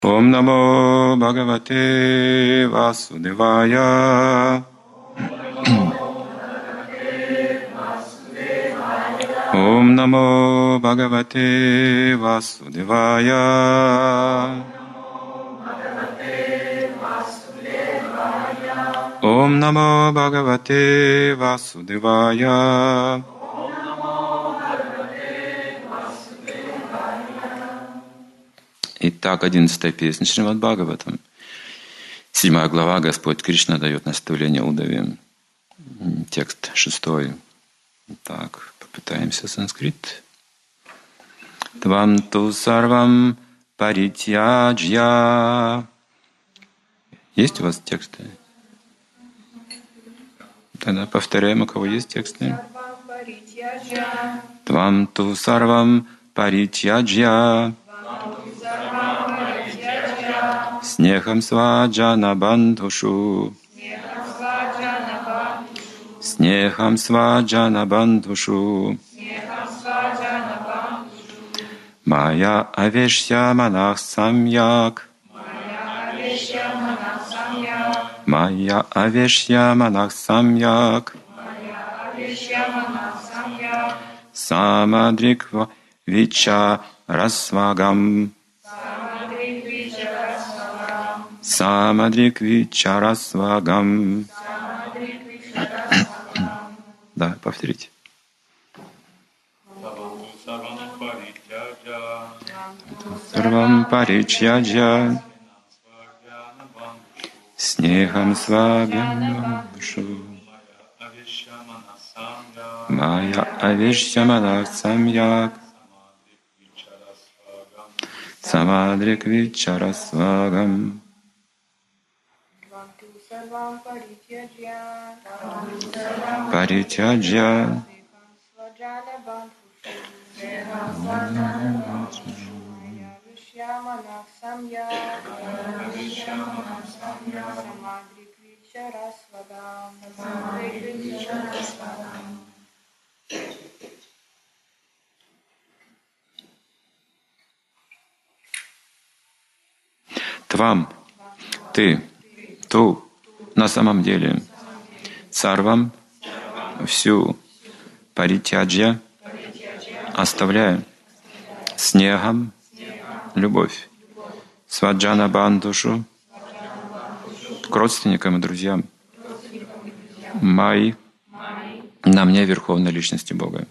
Ом намо Бхагавате Васудевая. Ом намо Бхагавате Васудевая. Ом намо Бхагавате Васудевая. Итак, 11-я песня Шримад Бхагаватам. 7 глава. Господь Кришна дает наставление Удаве. Текст 6. Так, попытаемся санскрит. Твам ту сарвам паритьяджья. Есть у вас тексты? Тогда повторяем, у кого есть тексты. Твам ту сарвам паритьяджья. Снехам сваджана бандхушу. Снехам сваджана бандхушу. Майя авешья манах самьяк. Майя авешья манах самьяк. Самадриква вича расвагам. Самадриквичарасвагам. Да, повторите. Сарвам паричьяджа. Снехам свагам душу. Майя авешья манах самьяк. Самадриквичарасвагам. Паритяджя. Твам, ты, ту, на самом деле, сарвам, всю, паритяджья, оставляя, снегам, любовь, сваджана бандушу, к родственникам и друзьям, май, на мне Верховной Личности Бога.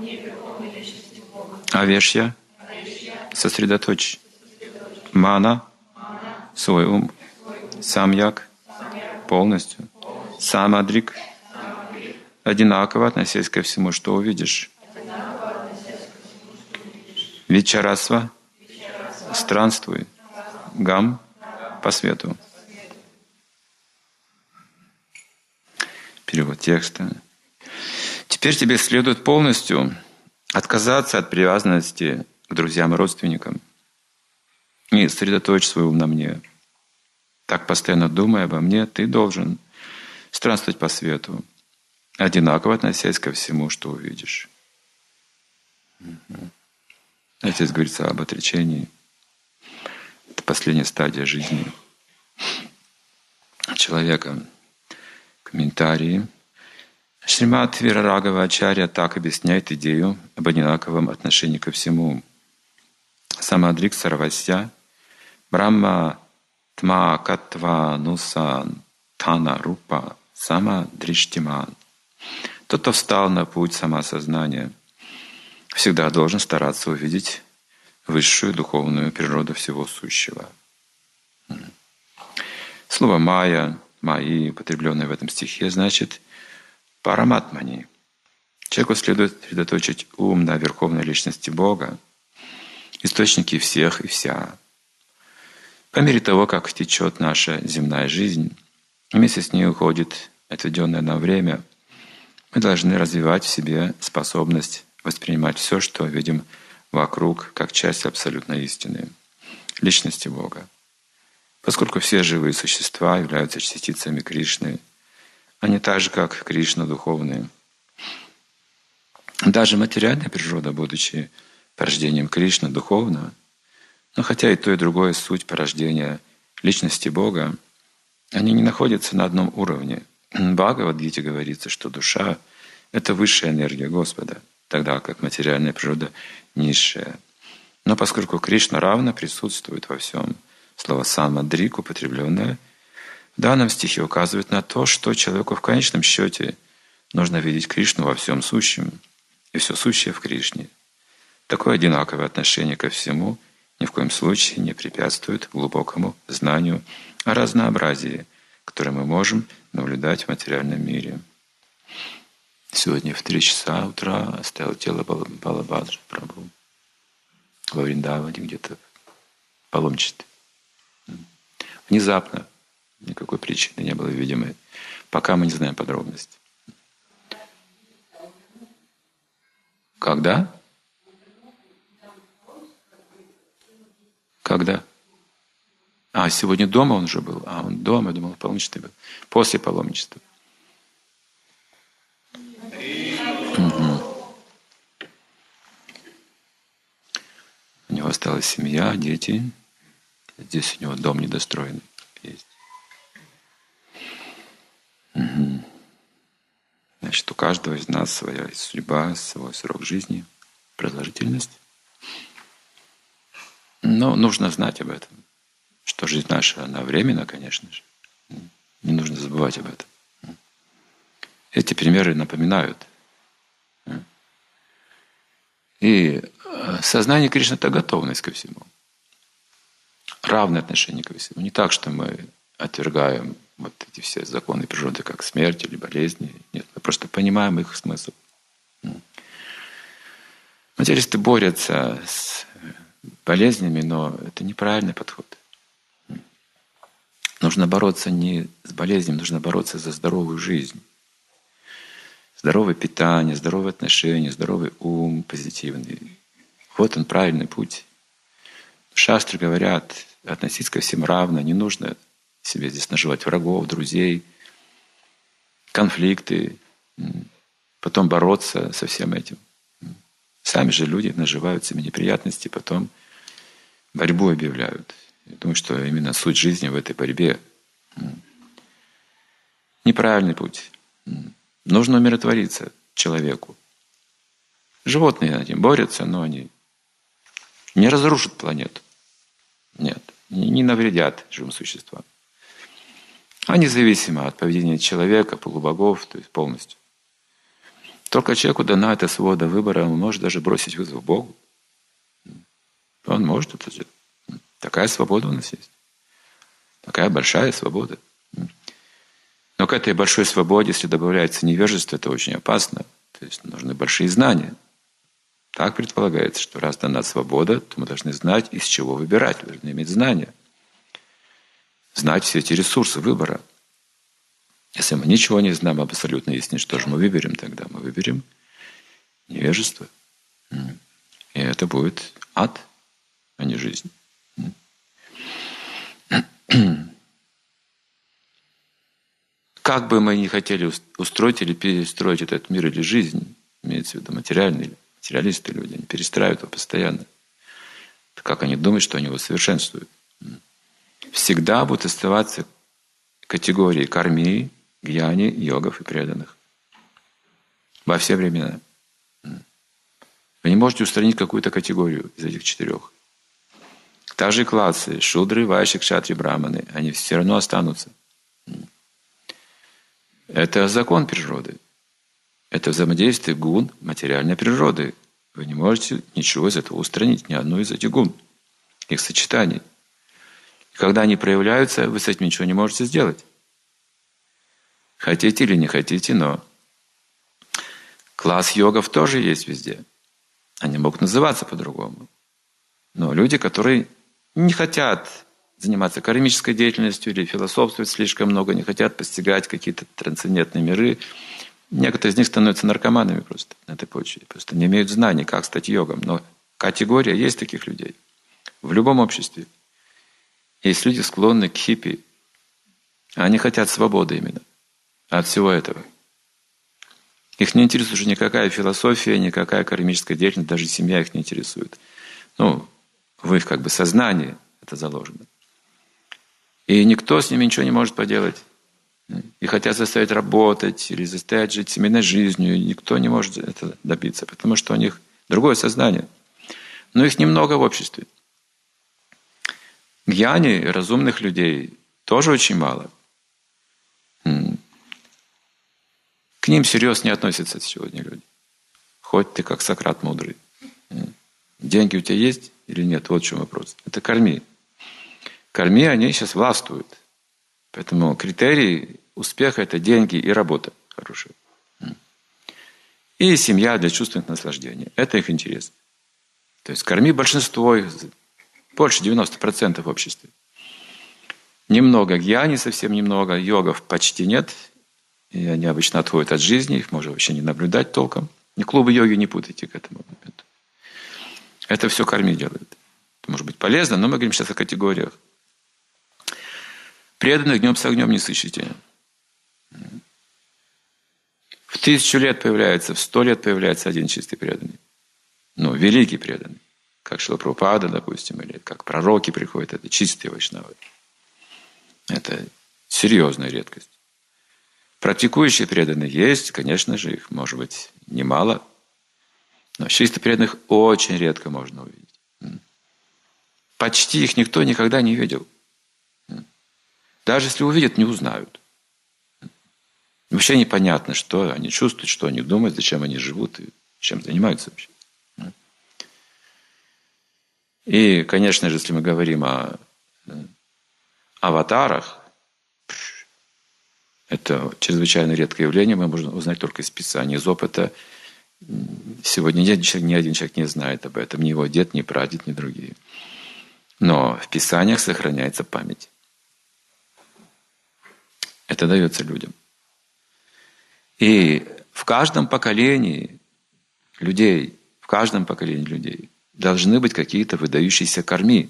Авешья, сосредоточь, мана, свой ум, самьяк, полностью, самадрик, одинаково относясь ко всему, что увидишь. Вичарасва, странствуй, гам, по свету. Перевод текста. Теперь тебе следует полностью отказаться от привязанности к друзьям и родственникам и сосредоточь свой ум на мне. Так, постоянно думая обо мне, ты должен странствовать по свету, одинаково относясь ко всему, что увидишь. Здесь говорится об отречении. Это последняя стадия жизни человека. Комментарии. Шримад Вирарагава Ачарья так объясняет идею об одинаковом отношении ко всему. Самадрик Сарвасья Брахма Тма Катва Нусан Тана Рупа Самадриштиман. Тот, кто встал на путь самосознания, всегда должен стараться увидеть высшую духовную природу всего сущего. Слово «майя», «майи», употребленное в этом стихе, значит «параматмани». Человеку следует сосредоточить ум на Верховной Личности Бога, источнике всех и вся. По мере того, как течет наша земная жизнь, вместе с ней уходит отведенное нам время, мы должны развивать в себе способность воспринимать все, что видим вокруг, как часть абсолютной истины, личности Бога. Поскольку все живые существа являются частицами Кришны, они так же, как Кришна, духовные. Даже материальная природа, будучи порождением Кришны, духовна, Но хотя и то, и другое суть порождения личности Бога, они не находятся на одном уровне. В Бхагавад-гите говорится, что душа — это высшая энергия Господа, тогда как материальная природа — низшая. Но поскольку Кришна равно присутствует во всем, слово «самадрик», употребленное в данном стихе, указывает на то, что человеку в конечном счете нужно видеть Кришну во всем сущем, и все сущее в Кришне. Такое одинаковое отношение ко всему ни в коем случае не препятствует глубокому знанию о разнообразии, которое мы можем наблюдать в материальном мире. Сегодня в 3 часа утра оставил тело Балабхадра Прабху во Вриндаване, где-то в паломничестве. Внезапно, никакой причины не было видимой, пока мы не знаем подробностей. Когда? Когда? Сегодня дома он уже был. Он дома, я думал, в паломничестве был. После паломничества. Угу. У него осталась семья, дети. Здесь у него дом недостроенный есть. Угу. Значит, у каждого из нас своя судьба, свой срок жизни, продолжительность. Но нужно знать об этом, что жизнь наша, она временна, конечно же. Не нужно забывать об этом. Эти примеры напоминают. И сознание Кришны — это готовность ко всему. Равное отношение ко всему. Не так, что мы отвергаем вот эти все законы природы, как смерть или болезни. Нет, мы просто понимаем их смысл. Материалисты борются с болезнями, но это неправильный подход. Нужно бороться не с болезнью, нужно бороться за здоровую жизнь. Здоровое питание, здоровые отношения, здоровый ум позитивный. Вот он, правильный путь. Шастры говорят, относиться ко всем равно, не нужно себе здесь наживать врагов, друзей, конфликты, потом бороться со всем этим. Сами же люди наживают себе неприятности, потом борьбу объявляют. Я думаю, что именно суть жизни в этой борьбе. Неправильный путь. Нужно умиротвориться человеку. Животные над этим борются, но они не разрушат планету. Нет, не навредят живым существам. Они зависимы от поведения человека, полубогов, то есть полностью. Только человеку дана эта свобода выбора, он может даже бросить вызов Богу. Он может это сделать. Такая свобода у нас есть. Такая большая свобода. Но к этой большой свободе, если добавляется невежество, это очень опасно. То есть нужны большие знания. Так предполагается, что раз дана свобода, то мы должны знать, из чего выбирать. Мы должны иметь знания. Знать все эти ресурсы выбора. Если мы ничего не знаем об абсолютной истине, что же мы выберем тогда? Мы выберем невежество. И это будет ад, а не жизнь. Как бы мы ни хотели устроить или перестроить этот мир или жизнь, имеется в виду материалисты люди, они перестраивают его постоянно. Как они думают, что они его совершенствуют. Всегда будут оставаться категории карми, гьяни, йогов и преданных. Во все времена. Вы не можете устранить какую-то категорию из этих 4. Также классы, шудры, вайши, кшатри, браманы, они все равно останутся. Это закон природы. Это взаимодействие гун материальной природы. Вы не можете ничего из этого устранить, ни одну из этих гун, их сочетаний. И когда они проявляются, вы с этим ничего не можете сделать. Хотите или не хотите, но класс йогов тоже есть везде. Они могут называться по-другому. Но люди, которые не хотят заниматься кармической деятельностью или философствовать слишком много, не хотят постигать какие-то трансцендентные миры, некоторые из них становятся наркоманами просто на этой почве. Просто не имеют знаний, как стать йогом. Но категория есть таких людей. В любом обществе. Есть люди, склонны к хиппи. Они хотят свободы именно от всего этого. Их не интересует уже никакая философия, никакая кармическая деятельность, даже семья их не интересует. в их сознании это заложено. И никто с ними ничего не может поделать. И хотят заставить работать или заставить жить семейной жизнью. И никто не может это добиться, потому что у них другое сознание. Но их немного в обществе. Гьяни, разумных людей, тоже очень мало. К ним всерьез не относятся сегодня люди. Хоть ты как Сократ мудрый. Деньги у тебя есть или нет? Вот в чем вопрос. Это корми. Корми, они сейчас властвуют. Поэтому критерий успеха – это деньги и работа хорошая. И семья для чувственных наслаждений. Это их интерес. То есть корми большинство, больше 90% в обществе. Немного гьяни, совсем немного. Йогов почти нет. И они обычно отходят от жизни. Их можно вообще не наблюдать толком. Ни клубы йоги не путайте к этому моменту. Это все корми делают. Это может быть полезно, но мы говорим сейчас о категориях. Преданных днем с огнем не сыщите. В 1000 лет появляется, в 100 лет появляется один чистый преданный. Великий преданный. Как Шрила Прабхупада, допустим, или как пророки приходят. Это чистые вайшнавы. Это серьезная редкость. Практикующие преданные есть, конечно же, их может быть немало. Но чисто преданных очень редко можно увидеть. Почти их никто никогда не видел. Даже если увидят, не узнают. Вообще непонятно, что они чувствуют, что они думают, зачем они живут и чем занимаются вообще. И, конечно же, если мы говорим о аватарах, это чрезвычайно редкое явление, мы можем узнать только из Писания, из опыта. Сегодня ни один человек не знает об этом, ни его дед, ни прадед, ни другие. Но в Писаниях сохраняется память. Это дается людям. И в каждом поколении людей должны быть какие-то выдающиеся корми,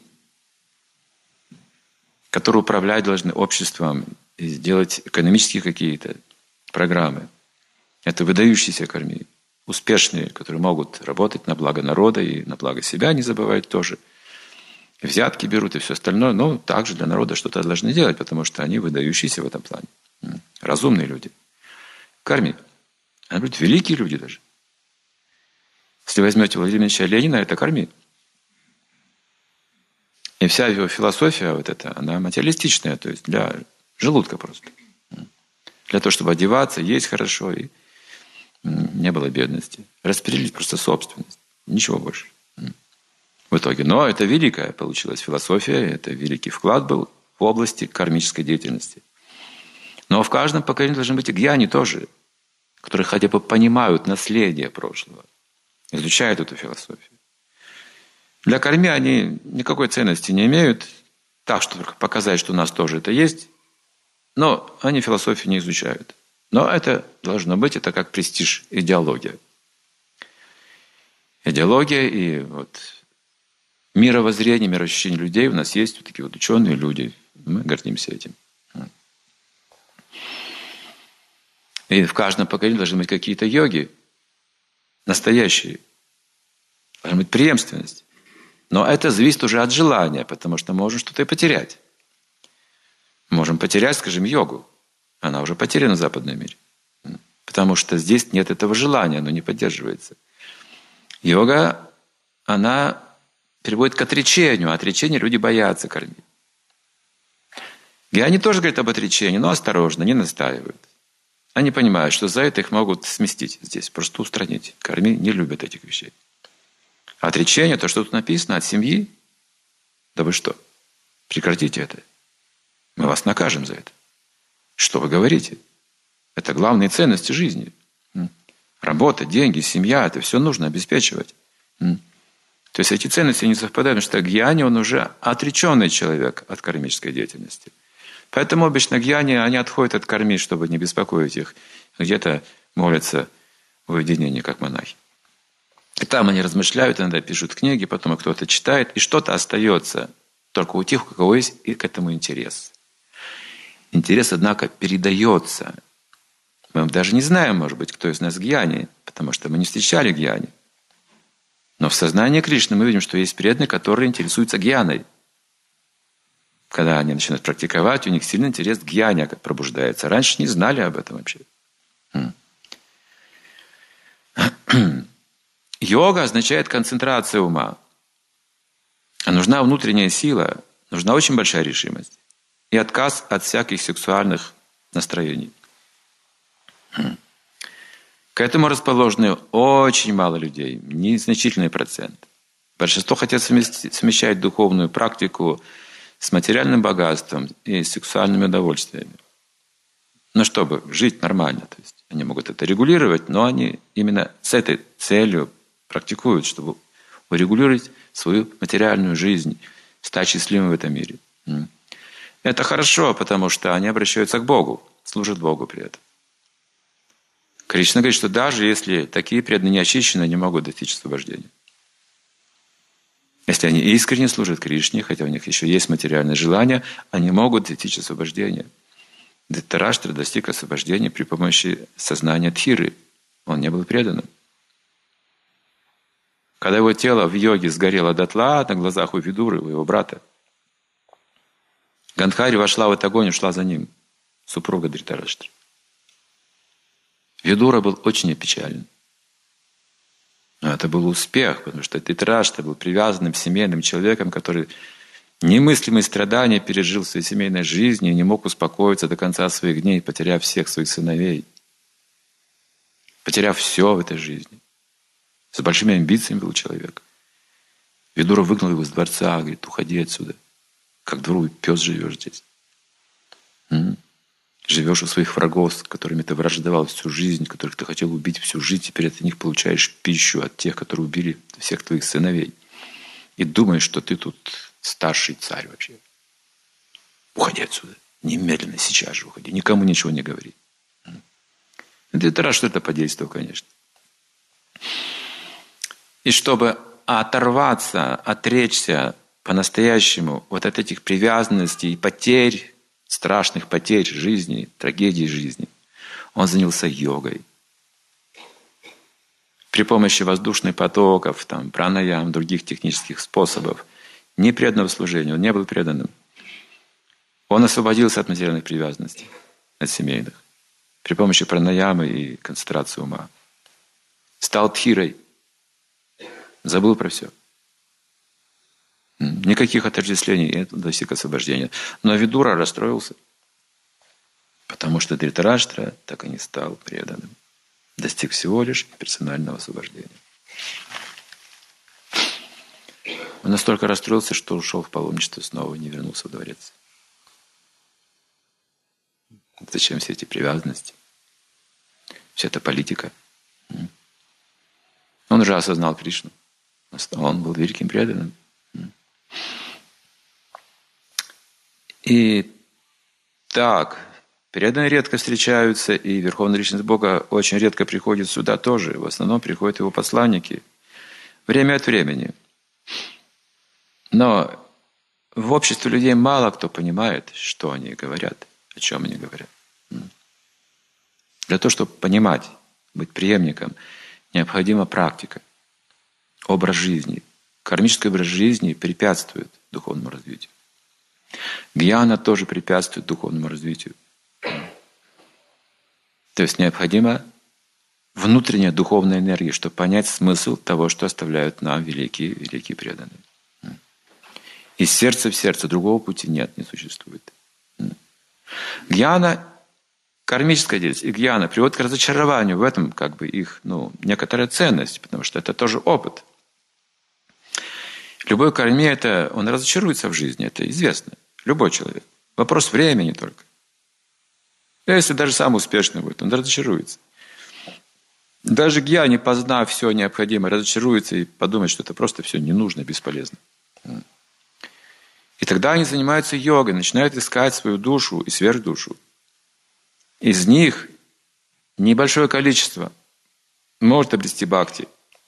которые управлять должны обществом и сделать экономические какие-то программы. Это выдающиеся корми, успешные, которые могут работать на благо народа и на благо себя, не забывают тоже. Взятки берут и все остальное, но также для народа что-то должны делать, потому что они выдающиеся в этом плане. Разумные люди. Корми. Они будут великие люди даже. Если возьмете Владимира Ильича Ленина, это корми. И вся его философия она материалистичная, то есть для желудка просто. Для того, чтобы одеваться, есть хорошо, и не было бедности. Распределить просто собственность. Ничего больше. В итоге. Но это великая получилась философия, это великий вклад был в области кармической деятельности. Но в каждом поколении должны быть и гьяни тоже, которые хотя бы понимают наследие прошлого, изучают эту философию. Для карми они никакой ценности не имеют, так что только показать, что у нас тоже это есть, но они философию не изучают. Но это должно быть, это как престиж, идеология. Идеология и мировоззрение, мироощущение людей у нас есть, такие ученые люди, мы гордимся этим. И в каждом поколении должны быть какие-то йоги, настоящие. Должна быть преемственность. Но это зависит уже от желания, потому что можем что-то и потерять. Можем потерять, скажем, йогу. Она уже потеряна в западном мире. Потому что здесь нет этого желания, оно не поддерживается. Йога, она приводит к отречению. Отречение люди боятся кормить. И они тоже говорят об отречении, но осторожно, не настаивают. Они понимают, что за это их могут сместить здесь, просто устранить. Корми не любят этих вещей. Отречение, то, что тут написано, от семьи, да вы что? Прекратите это. Мы вас накажем за это. Что вы говорите? Это главные ценности жизни. Работа, деньги, семья, это все нужно обеспечивать. То есть эти ценности не совпадают, потому что гьяни, он уже отреченный человек от кармической деятельности. Поэтому обычно гьяни, они отходят от карми, чтобы не беспокоить их. Где-то молятся в уединении, как монахи. И там они размышляют, иногда пишут книги, потом кто-то читает, и что-то остается только у тех, у кого есть и к этому интерес. Интерес, однако, передается. Мы даже не знаем, может быть, кто из нас гьяни, потому что мы не встречали гьяни. Но в сознании Кришны мы видим, что есть преданные, которые интересуются гьяной. Когда они начинают практиковать, у них сильный интерес к гьяне пробуждается. Раньше не знали об этом вообще. Йога означает концентрация ума. А нужна внутренняя сила, нужна очень большая решимость. И отказ от всяких сексуальных настроений. К этому расположены очень мало людей, незначительный процент. Большинство хотят совмещать духовную практику с материальным богатством и сексуальными удовольствиями. Но чтобы жить нормально. То есть они могут это регулировать, но они именно с этой целью практикуют, чтобы урегулировать свою материальную жизнь, стать счастливым в этом мире. Это хорошо, потому что они обращаются к Богу, служат Богу при этом. Кришна говорит, что даже если такие преданные не очищены, они могут достичь освобождения. Если они искренне служат Кришне, хотя у них еще есть материальное желание, они могут достичь освобождения. Дхритараштра достиг освобождения при помощи сознания Дхиры. Он не был преданным. Когда его тело в йоге сгорело дотла на глазах у Видуры, у его брата, Гандхари вошла в этот огонь и ушла за ним, супруга Дхритараштры. Видура был очень опечален. Но это был успех, потому что Дхритараштра был привязанным семейным человеком, который немыслимые страдания пережил в своей семейной жизни и не мог успокоиться до конца своих дней, потеряв всех своих сыновей. Потеряв все в этой жизни. С большими амбициями был человек. Видура выгнал его из дворца, говорит, уходи отсюда. Как дворовый пес живешь здесь. Живешь у своих врагов, с которыми ты враждовал всю жизнь, которых ты хотел убить всю жизнь, теперь от них получаешь пищу от тех, которые убили всех твоих сыновей. И думаешь, что ты тут старший царь вообще. Уходи отсюда. Немедленно, сейчас же уходи. Никому ничего не говори. Дхритараштра это подействовал, конечно. И чтобы оторваться, отречься по-настоящему вот от этих привязанностей и потерь, страшных потерь жизни, трагедий жизни, он занялся йогой. При помощи воздушных потоков, пранаям, других технических способов, не преданного служения, он не был преданным. Он освободился от материальных привязанностей, от семейных, при помощи пранаямы и концентрации ума. Стал дхирой, забыл про все. Никаких отождествлений, и достиг освобождения. Но Видура расстроился, потому что Дхритараштра так и не стал преданным. Достиг всего лишь персонального освобождения. Он настолько расстроился, что ушел в паломничество снова и не вернулся в дворец. Зачем все эти привязанности? Вся эта политика. Он уже осознал Кришну. Он был великим преданным. И так, преданные редко встречаются, и Верховная Личность Бога очень редко приходит сюда тоже. В основном приходят его посланники. Время от времени. Но в обществе людей мало кто понимает, что они говорят, о чем они говорят. Для того, чтобы понимать, быть преемником, необходима практика, образ жизни. Кармический образ жизни препятствует духовному развитию. Гьяна тоже препятствует духовному развитию. То есть необходима внутренняя духовная энергия, чтобы понять смысл того, что оставляют нам великие преданные. Из сердца в сердце другого пути нет, не существует. Гьяна, кармическая деятельность и гьяна приводит к разочарованию. В этом их некоторая ценность, потому что это тоже опыт. Любой карме он разочаруется в жизни, это известно. Любой человек. Вопрос времени только. Если даже самый успешный будет, он разочаруется. Даже гьяни, познав все необходимое, разочаруется и подумает, что это просто все не нужно, бесполезно. И тогда они занимаются йогой, начинают искать свою душу и сверхдушу. Из них небольшое количество может обрести бхакти.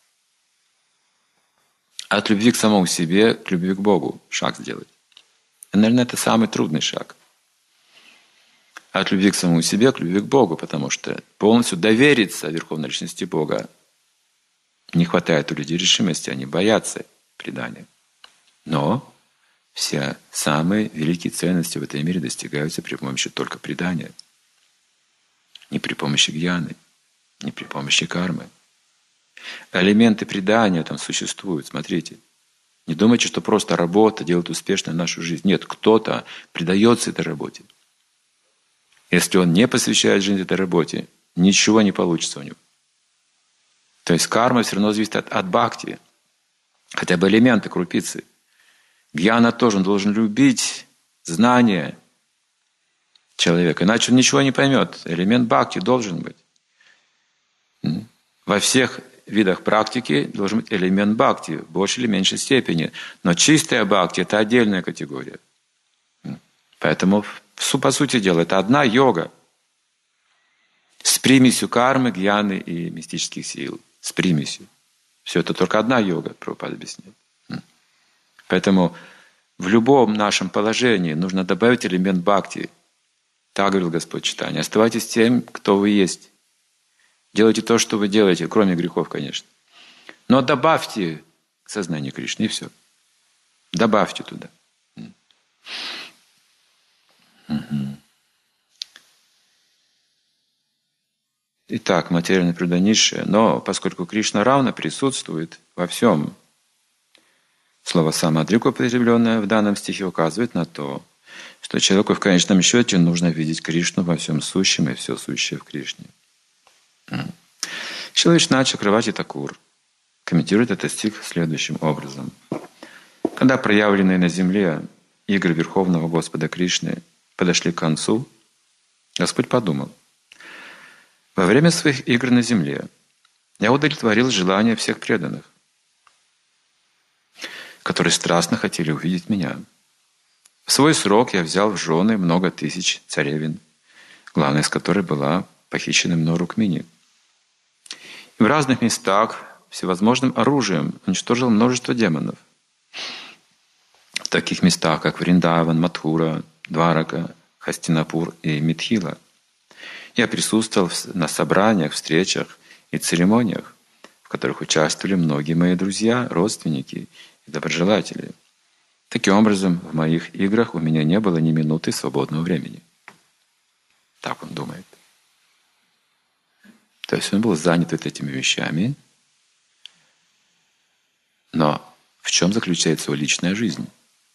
От любви к самому себе, к любви к Богу шаг сделать. И, наверное, это самый трудный шаг. От любви к самому себе, к любви к Богу, потому что полностью довериться Верховной Личности Бога Не хватает у людей решимости, они боятся предания. Но все самые великие ценности в этом мире достигаются при помощи только предания. Не при помощи гьяны, не при помощи кармы. Элементы предания там существуют, смотрите. Не думайте, что просто работа делает успешной нашу жизнь. Нет, кто-то предается этой работе. Если он не посвящает жизнь этой работе, ничего не получится у него. То есть карма все равно зависит от бхакти. Хотя бы элементы, крупицы. Гьяна тоже, он должен любить знания человека. Иначе он ничего не поймет. Элемент бхакти должен быть. Во всех видах практики должен быть элемент бхакти в большей или меньшей степени. Но чистая бхакти – это отдельная категория. Поэтому, по сути дела, это одна йога с примесью кармы, гьяны и мистических сил. С примесью. Все это только одна йога, Прабхупада объясняет. Поэтому в любом нашем положении нужно добавить элемент бхакти. Так говорил Господь Чайтанья. Оставайтесь тем, кто вы есть. Делайте то, что вы делаете, кроме грехов, конечно. Но добавьте сознание Кришны, и все. Добавьте туда. Итак, материальная природа низшая, но поскольку Кришна равно присутствует во всем, слово «самоадрик», употребленное в данном стихе, указывает на то, что человеку в конечном счете нужно видеть Кришну во всем сущем и все сущее в Кришне. Шрила Чакраварти Такур комментирует этот стих следующим образом. Когда проявленные на земле игры Верховного Господа Кришны подошли к концу, Господь подумал: во время своих игр на земле я удовлетворил желания всех преданных, которые страстно хотели увидеть меня. В свой срок я взял в жены много тысяч царевин, главной из которой была похищена мной Рукмини. И в разных местах всевозможным оружием уничтожил множество демонов. В таких местах, как Вриндаван, Мадхура, Дварака, Хастинапур и Митхила. Я присутствовал на собраниях, встречах и церемониях, в которых участвовали многие мои друзья, родственники и доброжелатели. Таким образом, в моих играх у меня не было ни минуты свободного времени. Так он думает. То есть он был занят вот этими вещами, но в чем заключается его личная жизнь?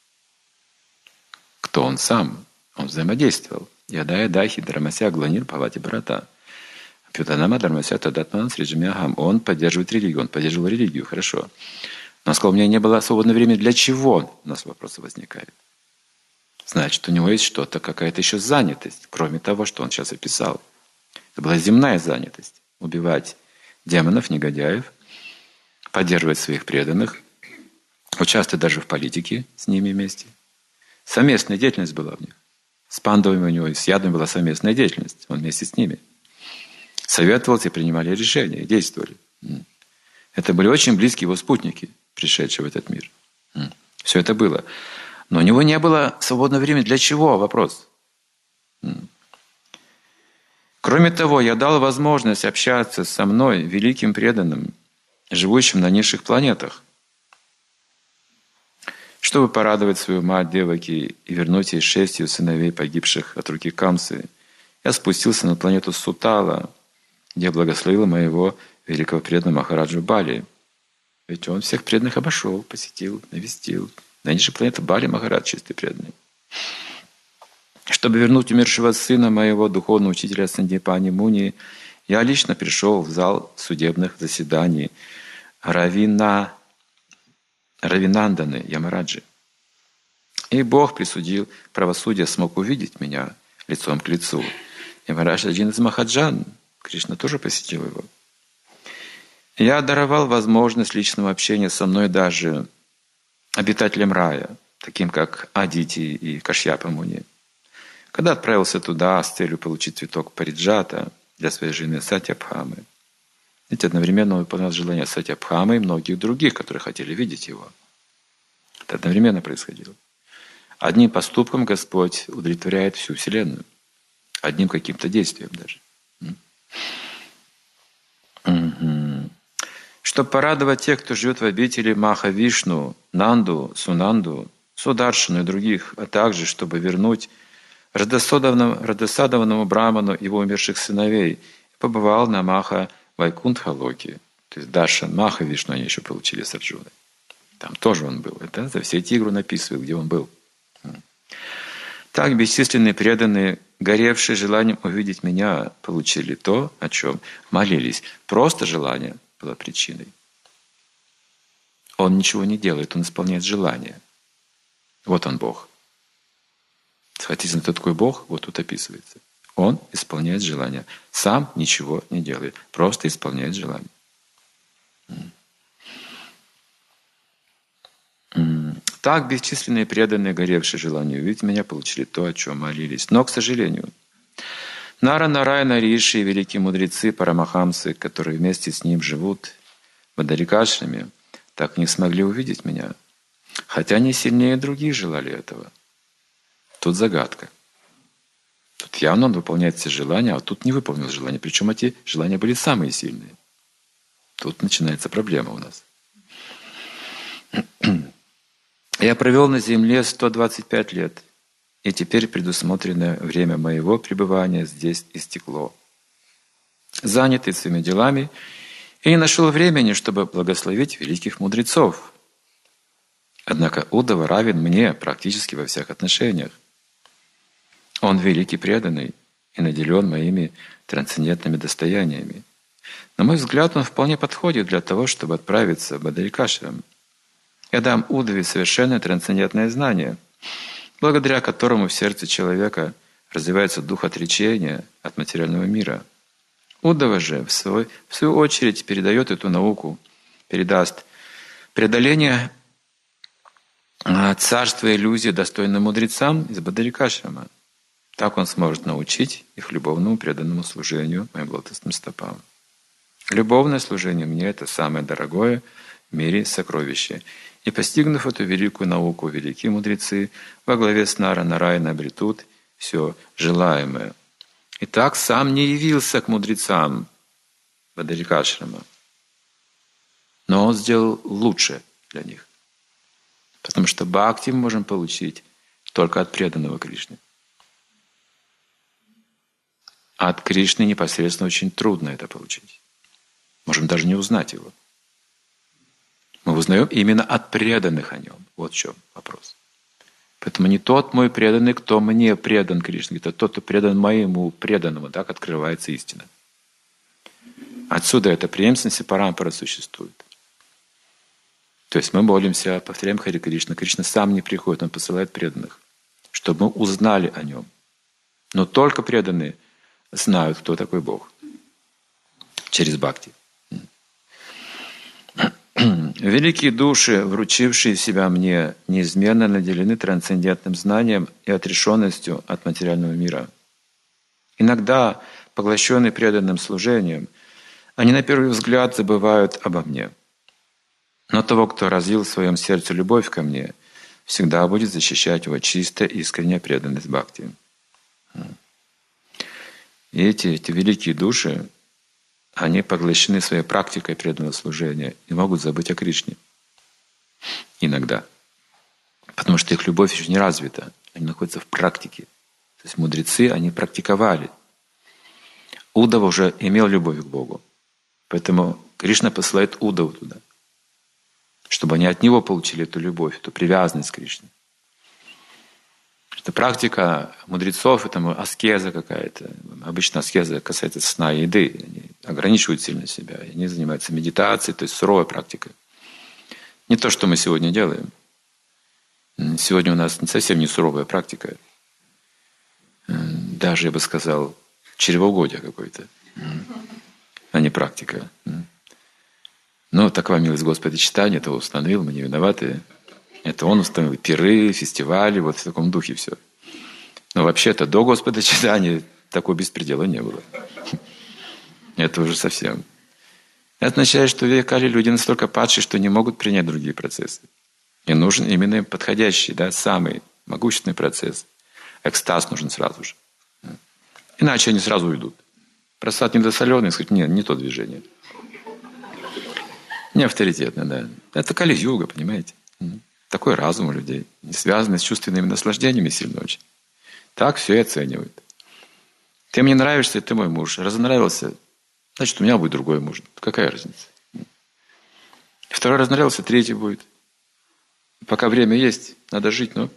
Кто он сам? Он взаимодействовал. Ядая дахи драмася гланир павати брата. Пютанама драмася тадатман сриджамяхам. Он поддерживает религию. Он поддерживал религию. Хорошо. Но он сказал, у меня не было свободного времени. Для чего? У нас вопросы возникают. Значит, у него есть что-то, какая-то еще занятость, кроме того, что он сейчас описал. Это была земная занятость. Убивать демонов, негодяев, поддерживать своих преданных, участвовать даже в политике с ними вместе. Совместная деятельность была в них. С пандавами у него и с ядами была совместная деятельность. Он вместе с ними советовался, принимали решения, действовали. Это были очень близкие его спутники, пришедшие в этот мир. Все это было. Но у него не было свободного времени. Для чего? Вопрос. Кроме того, я дал возможность общаться со мной, великим преданным, живущим на низших планетах, чтобы порадовать свою мать Деваки и вернуть ей 6 ее сыновей, погибших от руки Камсы. Я спустился на планету Сутала, где благословил моего великого преданного Махараджу Бали. Ведь он всех преданных обошел, посетил, навестил. На низшей планете Бали Махарадж чистый преданный. Чтобы вернуть умершего сына моего духовного учителя Сандипани Муни, я лично пришел в зал судебных заседаний Равинанданы Ямараджи. И Бог присудил правосудие, смог увидеть меня лицом к лицу. Ямарадж один из Махаджан, Кришна тоже посетил его. Я даровал возможность личного общения со мной даже обитателям рая, таким как Адити и Кашьяпа Муни. Когда отправился туда с целью получить цветок Париджата для своей жены Сатьябхамы, ведь одновременно он выполнял желания Сатьябхамы и многих других, которые хотели видеть его. Это одновременно происходило. Одним поступком Господь удовлетворяет всю Вселенную. Одним каким-то действием даже. чтобы порадовать тех, кто живет в обители Маха-Вишну, Нанду, Сунанду, Сударшину и других, а также чтобы вернуть Радосадованному Браману его умерших сыновей, побывал на Маха Вайкунтха-Локе. То есть Даршан Маха-Вишну они еще получили с Арджуной. Там тоже он был. Это за все эти игры написывает, где он был. Так бесчисленные преданные, горевшие желанием увидеть меня, получили то, о чем молились. Просто желание было причиной. Он ничего не делает, он исполняет желание. Вот он Бог. Хотите знать, кто такой Бог? Вот тут описывается. Он исполняет желание. Сам ничего не делает, просто исполняет желание. Так бесчисленные преданные, горевшие желанию увидеть меня, получили то, о чем молились. Но, к сожалению, Нара, Нарайана, Риши и великие мудрецы, парамахамсы, которые вместе с ним живут в Бадарикашраме, так не смогли увидеть меня, хотя они сильнее других желали этого. Тут загадка. Тут явно он выполняет все желания, а тут не выполнил желания. Причем эти желания были самые сильные. Тут начинается проблема у нас. Я провел на земле 125 лет, и теперь предусмотренное время моего пребывания здесь истекло. Занятый своими делами, я не нашел времени, чтобы благословить великих мудрецов. Однако Уддава равен мне практически во всех отношениях. Он великий преданный и наделен моими трансцендентными достояниями. На мой взгляд, он вполне подходит для того, чтобы отправиться в Бадарикашрам. Я дам Уддаве совершенное трансцендентное знание, благодаря которому в сердце человека развивается дух отречения от материального мира. Уддава же, в свою очередь, передает эту науку, передаст преодоление царства иллюзии достойным мудрецам из Бадарикашрама. Так он сможет научить их любовному преданному служению моим лотосным стопам. Любовное служение мне – это самое дорогое в мире сокровище. И постигнув эту великую науку, великие мудрецы во главе с Нара Нарайана обретут все желаемое. И так сам не явился к мудрецам Бадарикашрама, но он сделал лучше для них. Потому что бхакти мы можем получить только от преданного Кришны. А от Кришны непосредственно очень трудно это получить. Можем даже не узнать его. Мы узнаем именно от преданных о нем. Вот в чем вопрос. Поэтому не тот мой преданный, кто мне предан Кришне, это тот, кто предан моему преданному, так открывается истина. Отсюда эта преемственность и парампара существует. То есть мы молимся, повторяем Хари Кришна. Кришна сам не приходит, он посылает преданных, чтобы мы узнали о нем. Но только преданные знают, кто такой Бог. Через бхакти. Великие души, вручившие себя мне, неизменно наделены трансцендентным знанием и отрешенностью от материального мира. Иногда, поглощенные преданным служением, они на первый взгляд забывают обо мне. Но того, кто развил в своем сердце любовь ко мне, всегда будет защищать его чистая и искренняя преданность бхакти. И эти великие души, они поглощены своей практикой преданного служения и могут забыть о Кришне. Иногда. Потому что их любовь еще не развита. Они находятся в практике. То есть мудрецы, они практиковали. Уддава уже имел любовь к Богу. Поэтому Кришна посылает Уддаву туда. Чтобы они от него получили эту любовь, эту привязанность к Кришне. Это практика мудрецов, это аскеза какая-то. Обычно аскеза касается сна и еды. Они ограничивают сильно себя. Они занимаются медитацией, то есть суровая практика. Не то, что мы сегодня делаем. Сегодня у нас совсем не суровая практика. Даже, я бы сказал, чревоугодие какое-то, а не практика. Но такова милость Господа читания, это установил, мы не виноваты. Это Он установил пиры, фестивали, вот в таком духе все. Но вообще-то до Господа читания такого беспредела не было. Это уже совсем. Это означает, что в векале люди настолько падшие, что не могут принять другие процессы. И нужен именно подходящий, самый могущественный процесс. Экстаз нужен сразу же. Иначе они сразу уйдут. Просад недосоленый, сказать, нет, не то движение. Не авторитетно, да. Это кали-юга, понимаете? Такой разум у людей, не связанный с чувственными наслаждениями сильно очень. Так все и оценивают. Ты мне нравишься, ты мой муж. Разонравился, значит, у меня будет другой муж. Какая разница? Второй разнравился, третий будет. Пока время есть, надо жить, но...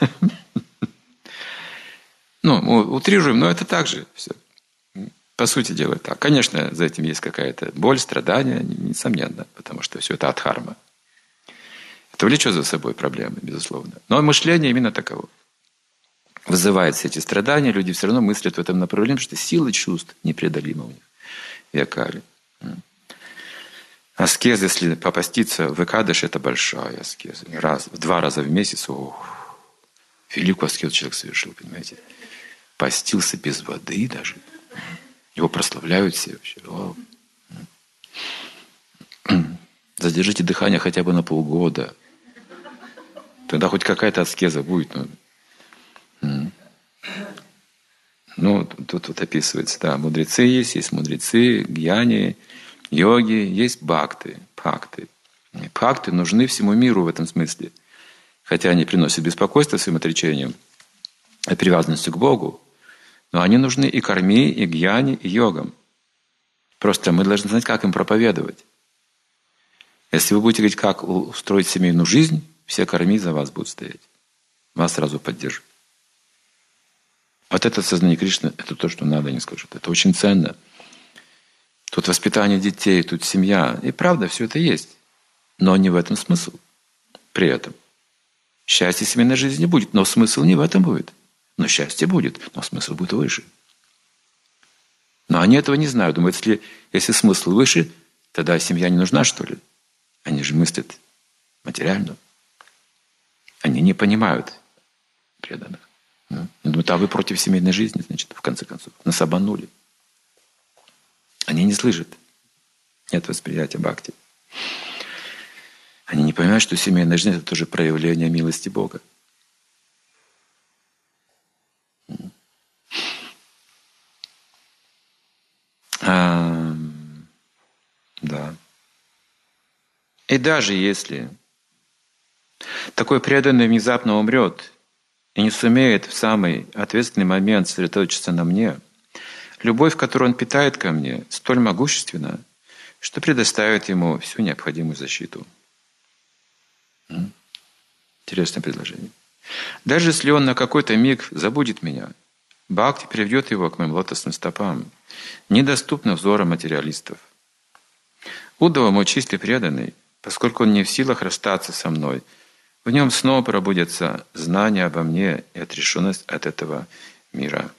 Ну, утрируем, но это так же все. По сути дела так. Конечно, за этим есть какая-то боль, страдания, несомненно, потому что все это адхарма. Это влечет за собой проблемы, безусловно. Но мышление именно таково. Вызывает все эти страдания, люди все равно мыслят в этом направлении, потому что силы чувств непреодолимы у них. Векали. Аскеза, если попаститься в Экадыш, это большая аскеза. В 2 раза в месяц, великую аскезу человек совершил, понимаете. Постился без воды даже. Его прославляют все вообще. Задержите дыхание хотя бы на полгода. Тогда хоть какая-то аскеза будет. Ну, тут вот описывается, да, мудрецы есть мудрецы, гьяни, йоги, есть бхакты. Бхакты нужны всему миру в этом смысле. Хотя они приносят беспокойство своим отречением и привязанностью к Богу, но они нужны и карми, и гьяни, и йогам. Просто мы должны знать, как им проповедовать. Если вы будете говорить, как устроить семейную жизнь, все карми за вас будут стоять. Вас сразу поддержат. Вот это сознание Кришны, это то, что надо, они скажут. Это очень ценно. Тут воспитание детей, тут семья. И правда, все это есть. Но не в этом смысл. При этом. Счастья семейной жизни не будет, но смысл не в этом будет. Но счастье будет, но смысл будет выше. Но они этого не знают. Думают, если смысл выше, тогда семья не нужна, что ли? Они же мыслят материально. Они не понимают преданных. Они думают, а вы против семейной жизни, значит, в конце концов. Нас обманули. Они не слышат. Нет восприятия бхакти. Они не понимают, что семейная жизнь – это тоже проявление милости Бога. Да. И даже если такой преданный внезапно умрет и не сумеет в самый ответственный момент сосредоточиться на мне, любовь, которую он питает ко мне, столь могущественна, что предоставит ему всю необходимую защиту. Интересное предложение. Даже если он на какой-то миг забудет меня, бхакти приведет его к моим лотосным стопам, недоступным взорам материалистов. Удава мой чистый преданный, поскольку он не в силах расстаться со мной, в нем снова пробудется знание обо мне и отрешенность от этого мира.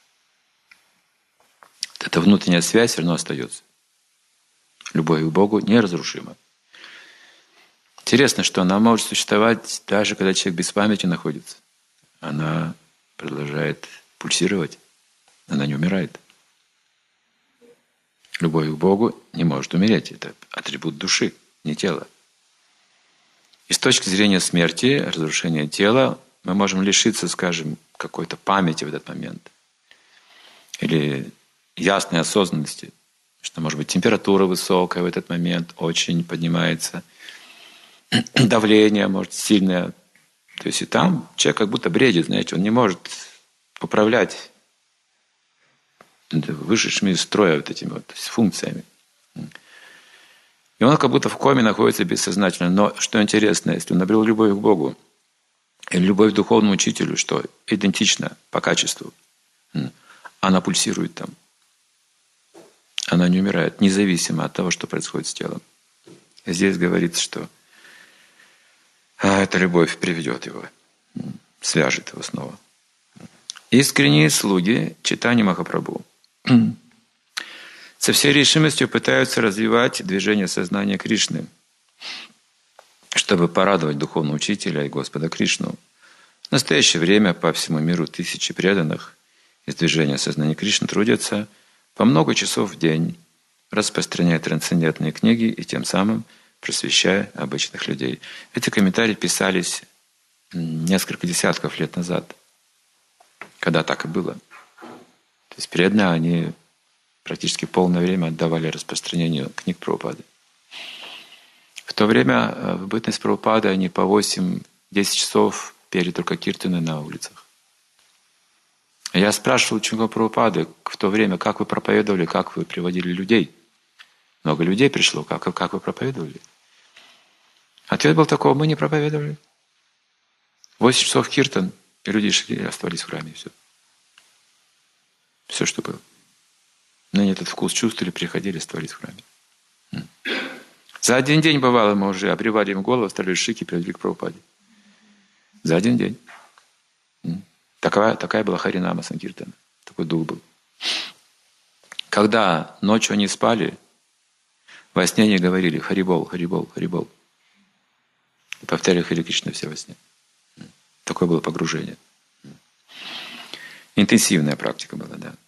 Эта внутренняя связь все равно остается. Любовь к Богу неразрушима. Интересно, что она может существовать даже когда человек без памяти находится. Она продолжает пульсировать. Она не умирает. Любовь к Богу не может умереть. Это атрибут души, не тела. И с точки зрения смерти, разрушения тела, мы можем лишиться, скажем, какой-то памяти в этот момент. Или ясной осознанности. Что, может быть, температура высокая в этот момент, очень поднимается. Давление, может, сильное. То есть и там человек как будто бредит, знаете, он не может управлять вышедшими из строя вот этими вот функциями. И он как будто в коме находится бессознательно. Но что интересно, если он обрел любовь к Богу или любовь к духовному учителю, что идентично по качеству, она пульсирует там. Она не умирает, независимо от того, что происходит с телом. И здесь говорится, что эта любовь приведет его, свяжет его снова. Искренние слуги читания Махапрабху со всей решимостью пытаются развивать движение сознания Кришны, чтобы порадовать духовного учителя и Господа Кришну. В настоящее время по всему миру тысячи преданных из движения сознания Кришны трудятся по много часов в день, распространяя трансцендентные книги и тем самым просвещая обычных людей. Эти комментарии писались несколько десятков лет назад, когда так и было. То есть преданные, они практически полное время отдавали распространению книг Прабхупады. В то время в бытность Прабхупады они по 8-10 часов пели только киртаны на улицах. Я спрашивал учеников Прабхупады в то время, как вы проповедовали, как вы приводили людей. Много людей пришло, как вы проповедовали? Ответ был такой: мы не проповедовали. 8 часов киртан, и люди шли и оставались в храме. Все. Все, что было. Но они этот вкус чувствовали, приходили, оставались в храме. За один день, бывало, мы уже обревали им голову, оставили шики и привели к Прабхупаде. За один день. Такая была Харинама Санкиртана. Такой дух был. Когда ночью они спали, во сне они говорили «Харибол, Харибол, Харибол». И повторяли Хари Кришна все во сне. Такое было погружение. Интенсивная практика была, да.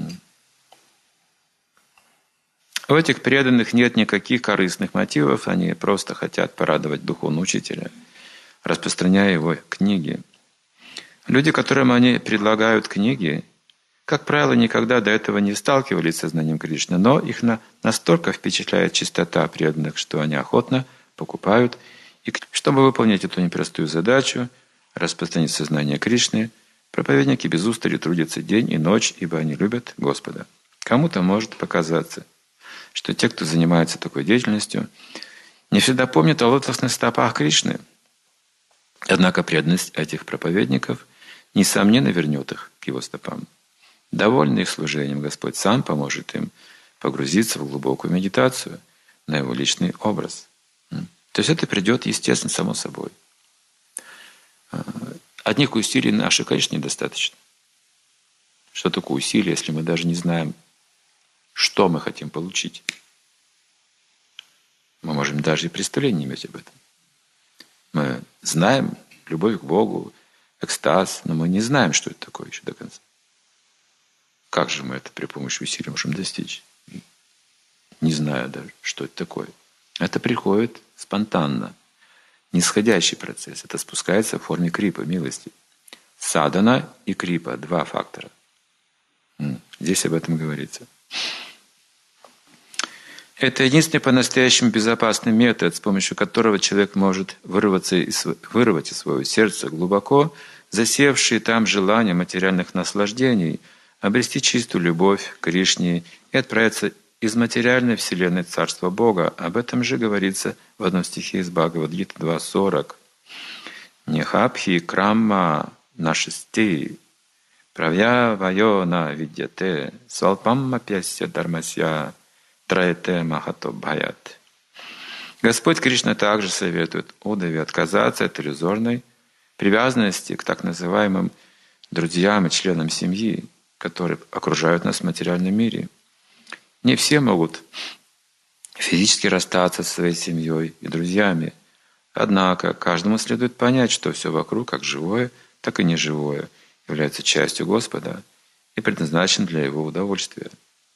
У этих преданных нет никаких корыстных мотивов, они просто хотят порадовать духовного учителя, распространяя его книги. Люди, которым они предлагают книги, как правило, никогда до этого не сталкивались с сознанием Кришны, но их настолько впечатляет чистота преданных, что они охотно покупают. И чтобы выполнить эту непростую задачу, распространить сознание Кришны, проповедники без устали трудятся день и ночь, ибо они любят Господа. Кому-то может показаться, что те, кто занимается такой деятельностью, не всегда помнят о лотосных стопах Кришны. Однако преданность этих проповедников несомненно вернет их к его стопам. Довольный их служением, Господь сам поможет им погрузиться в глубокую медитацию на его личный образ. То есть это придет, естественно, само собой. Одних усилий наших, конечно, недостаточно. Что такое усилие, если мы даже не знаем, что мы хотим получить? Мы можем даже и представления не иметь об этом. Мы знаем любовь к Богу, экстаз, но мы не знаем, что это такое еще до конца. Как же мы это при помощи усилий можем достичь? Не знаю даже, что это такое. Это приходит спонтанно. Нисходящий процесс. Это спускается в форме крипа, милости. Садана и крипа – два фактора. Здесь об этом говорится. Это единственный по-настоящему безопасный метод, с помощью которого человек может вырвать из своего сердца глубоко засевшие там желания материальных наслаждений, обрести чистую любовь к Кришне и отправиться из материальной вселенной Царства Бога. Об этом же говорится в одном стихе из Бхагавад-гиты 2.40. «Нехабхи крамма нашисти, правя вайона видяте, свалпамма пясya дармасья, траете махато бхаят». Господь Кришна также советует удове отказаться от иллюзорной привязанности к так называемым друзьям и членам семьи, которые окружают нас в материальном мире. Не все могут физически расстаться со своей семьей и друзьями. Однако каждому следует понять, что все вокруг, как живое, так и неживое, является частью Господа и предназначен для Его удовольствия.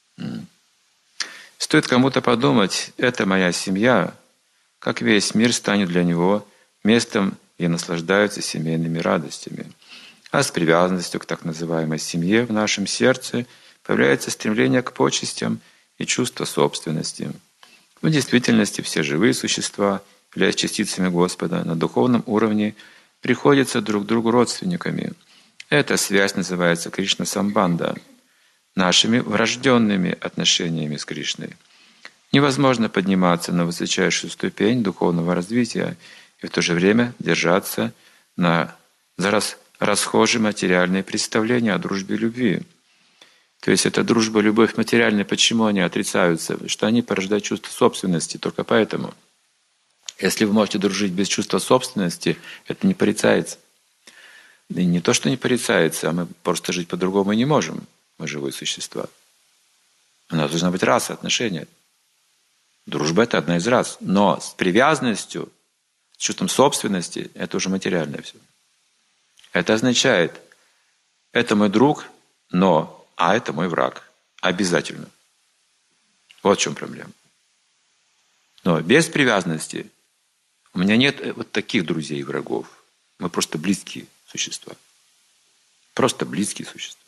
Стоит кому-то подумать, это моя семья, как весь мир станет для него местом, где наслаждаются семейными радостями. А с привязанностью к так называемой семье в нашем сердце появляется стремление к почестям и чувство собственности. В действительности все живые существа, являясь частицами Господа, на духовном уровне приходятся друг к другу родственниками. Эта связь называется Кришна-самбанда, нашими врожденными отношениями с Кришной. Невозможно подниматься на высочайшую ступень духовного развития и в то же время держаться за расхожие материальные представления о дружбе и любви. То есть эта дружба, любовь материальная, почему они отрицаются? Что они порождают чувство собственности, только поэтому. Если вы можете дружить без чувства собственности, это не порицается. И не то, что не порицается, а мы просто жить по-другому не можем. Мы живые существа. У нас должна быть раса, отношения. Дружба – это одна из рас. Но с привязанностью, с чувством собственности, это уже материальное все. Это означает, это мой друг, а это мой враг. Обязательно. Вот в чем проблема. Но без привязанности у меня нет вот таких друзей и врагов. Мы просто близкие существа. Просто близкие существа.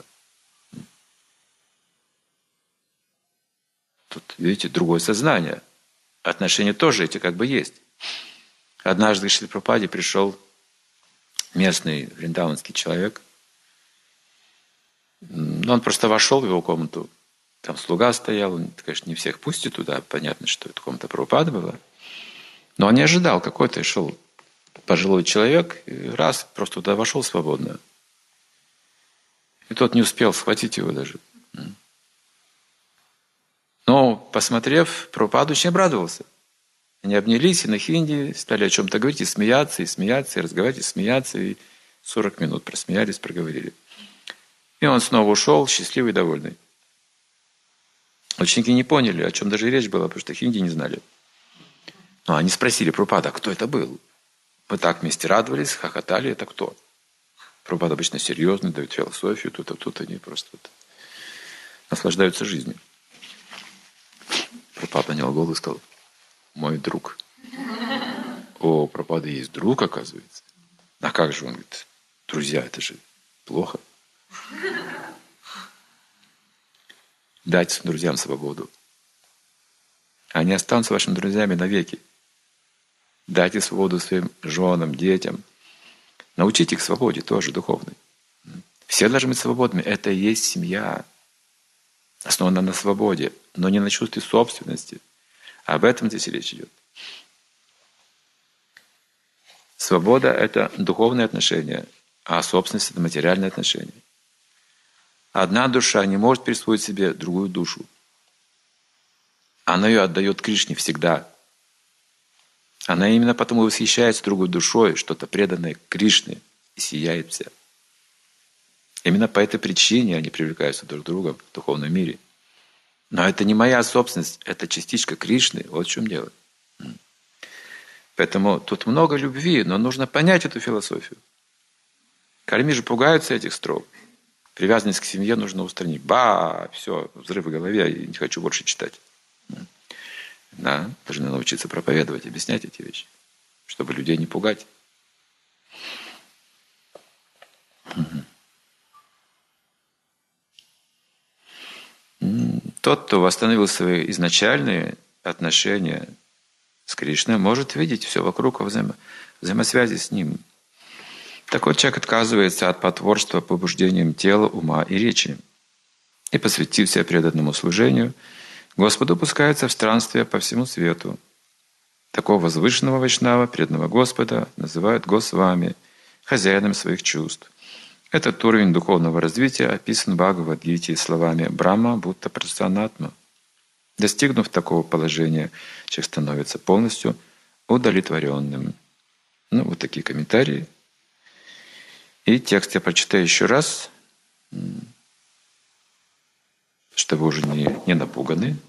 Тут, видите, другое сознание. Отношения тоже эти как бы есть. Однажды к Шриле Прабхупаде пришел местный вриндаванский человек. Он просто вошел в его комнату. Там слуга стоял. Он, конечно, не всех пустит туда. Понятно, что это комната Прабхупады была. Но он не ожидал. Какой-то шел пожилой человек. И раз, просто туда вошел свободно. И тот не успел схватить его даже. Но, посмотрев, Прабхупада очень обрадовался. Они обнялись и на хинди стали о чем-то говорить, и смеяться, и разговаривать, и смеяться. И 40 минут просмеялись, проговорили. И он снова ушел, счастливый и довольный. Ученики не поняли, о чем даже речь была, потому что хинди не знали. Но они спросили Прабхупада, кто это был? Мы так вместе радовались, хохотали, это кто? Прабхупада обычно серьезный, дает философию, тут они просто наслаждаются жизнью. Прабхупада поднял голову и сказал, мой друг. О, Прабхупада есть друг, оказывается. А как же он говорит, друзья, это же плохо. Дайте своим друзьям свободу. Они останутся вашими друзьями навеки. Дайте свободу своим женам, детям. Научите их свободе тоже духовной. Все должны быть свободными. Это и есть семья. Основана на свободе, но не на чувстве собственности. Об этом здесь речь идет. Свобода – это духовные отношения, а собственность – это материальные отношения. Одна душа не может присвоить себе другую душу. Она ее отдает Кришне всегда. Она именно потому и восхищается другой душой, что-то преданное Кришне, и сияет вся. Именно по этой причине они привлекаются друг к другу в духовном мире. Но это не моя собственность, это частичка Кришны. Вот в чем дело. Поэтому тут много любви, но нужно понять эту философию. Карми же пугаются этих строк. Привязанность к семье нужно устранить. Все, взрыв в голове, я не хочу больше читать. Да, должны научиться проповедовать, объяснять эти вещи, чтобы людей не пугать. Тот, кто восстановил свои изначальные отношения с Кришной, может видеть все вокруг во взаимосвязи с Ним. Такой человек отказывается от потворства побуждениям тела, ума и речи. И, посвятив себя преданному служению, Господу пускается в странствие по всему свету. Такого возвышенного вайшнава, преданного Господа, называют Госвами, хозяином своих чувств. Этот уровень духовного развития описан в Бхагавад-гите словами «Брахма будта прасанатма». Достигнув такого положения, человек становится полностью удовлетворенным. Вот такие комментарии. И текст я прочитаю еще раз, чтобы вы уже не напуганы.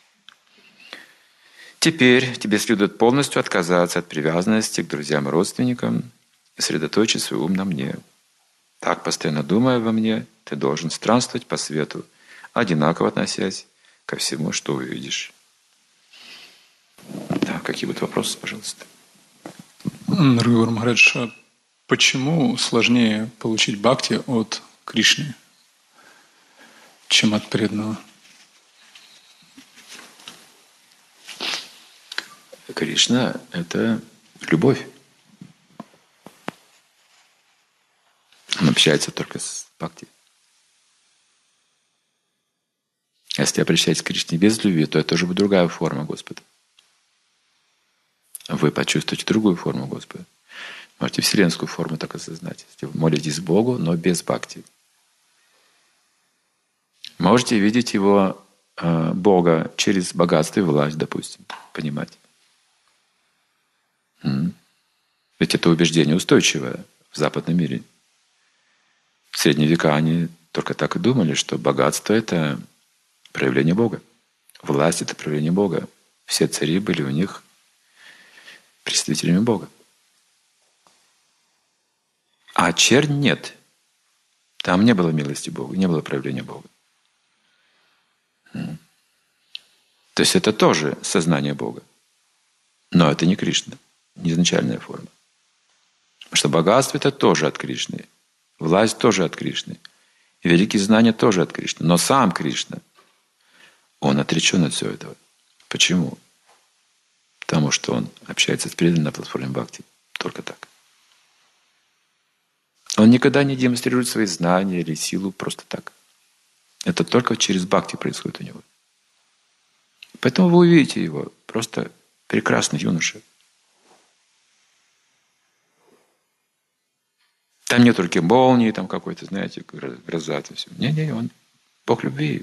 Теперь тебе следует полностью отказаться от привязанности к друзьям и родственникам и сосредоточить свой ум на мне. Так, постоянно думая во мне, ты должен странствовать по свету, одинаково относясь ко всему, что увидишь. Да, какие будут вопросы, пожалуйста? Нргаур Махарадж, почему сложнее получить бхакти от Кришны, чем от преданного? Кришна – это любовь. Он общается только с бхакти. Если обращаетесь к Кришне без любви, то это уже будет другая форма Господа. Вы почувствуете другую форму Господа. Можете вселенскую форму так осознать. Если вы молитесь Богу, но без бхакти. Можете видеть Его, Бога, через богатство и власть, допустим, понимать. Ведь это убеждение устойчивое в западном мире. В средние века они только так и думали, что богатство – это проявление Бога. Власть – это проявление Бога. Все цари были у них представителями Бога. А чернь нет. Там не было милости Бога, не было проявления Бога. То есть это тоже сознание Бога. Но это не Кришна, не изначальная форма. Потому что богатство – это тоже от Кришны. Власть тоже от Кришны. И великие знания тоже от Кришны. Но сам Кришна, он отречен от всего этого. Почему? Потому что он общается с преданным на платформе бхакти. Только так. Он никогда не демонстрирует свои знания или силу просто так. Это только через бхакти происходит у него. Поэтому вы увидите его. Просто прекрасный юноша. Там нет только молнии, там какой-то, знаете, гроза. Все. Не, он Бог любви.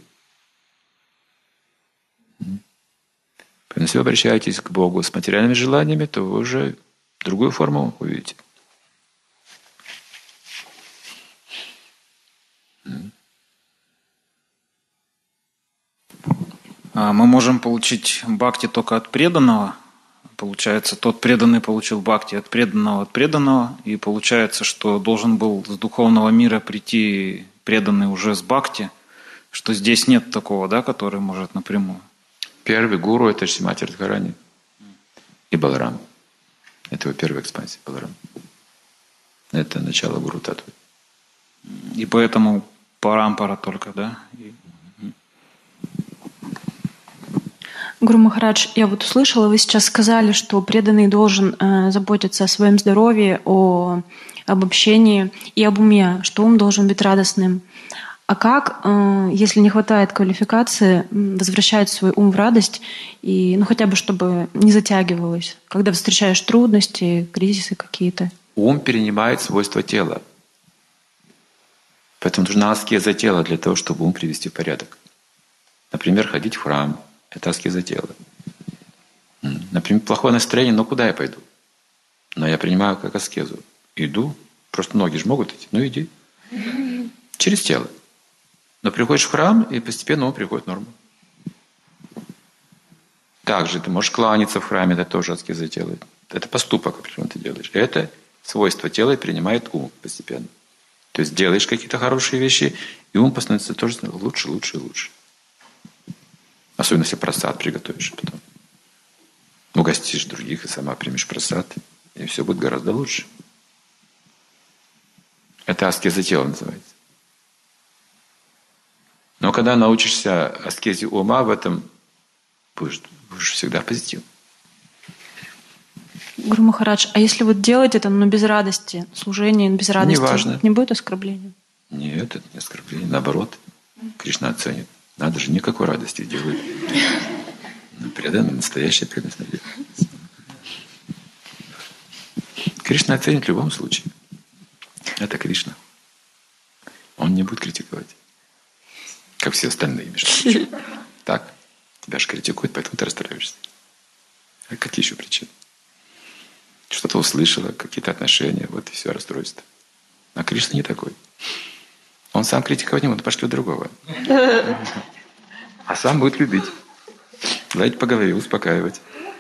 Поэтому, если вы обращаетесь к Богу с материальными желаниями, то вы уже другую форму увидите. Мы можем получить бхакти только от преданного. Получается, тот преданный получил бхакти от преданного. И получается, что должен был с духовного мира прийти преданный уже с бхакти, что здесь нет такого, да, который может напрямую. Первый гуру – это Шримати Радхарани и Баларам. Это его первая экспансия, Баларам. Это начало гуру татвы. И поэтому парампара только, да? Гуру Махарадж, я вот услышала, вы сейчас сказали, что преданный должен заботиться о своем здоровье, об общении и об уме, что ум должен быть радостным. А как, если не хватает квалификации, возвращать свой ум в радость, и, хотя бы чтобы не затягивалось, когда встречаешь трудности, кризисы какие-то? Ум перенимает свойства тела. Поэтому нужна аскеза тела для того, чтобы ум привести в порядок. Например, ходить в храм. Это аскеза тела. Например, плохое настроение, куда я пойду? Но я принимаю как аскезу. Иду, просто ноги же могут идти, иди. Через тело. Но приходишь в храм, и постепенно он приходит в норму. Также ты можешь кланяться в храме, это тоже аскеза тела. Это поступок, который ты делаешь. Это свойство тела принимает ум постепенно. То есть делаешь какие-то хорошие вещи, и ум становится тоже лучше, лучше и лучше. Особенно если прасад приготовишь потом. Угостишь других и сама примешь прасад, и все будет гораздо лучше. Это аскеза тела называется. Но когда научишься аскезе ума, в этом будешь всегда позитив. Гуру Махарадж, а если делать это, без радости, служение без радости, неважно. Не будет оскорбления? Нет, это не оскорбление. Наоборот, Кришна оценит. Надо же, никакой радости делают. Преданно, настоящая преданность. Кришна оценит в любом случае. Это Кришна. Он не будет критиковать. Как все остальные, между прочим. Так? Тебя же критикуют, поэтому ты расстраиваешься. А какие еще причины? Что-то услышала, какие-то отношения, вот и все расстройство. А Кришна не такой. Он сам критиковать не будет, пошлет другого. А сам будет любить. Гладить по голове, успокаивать.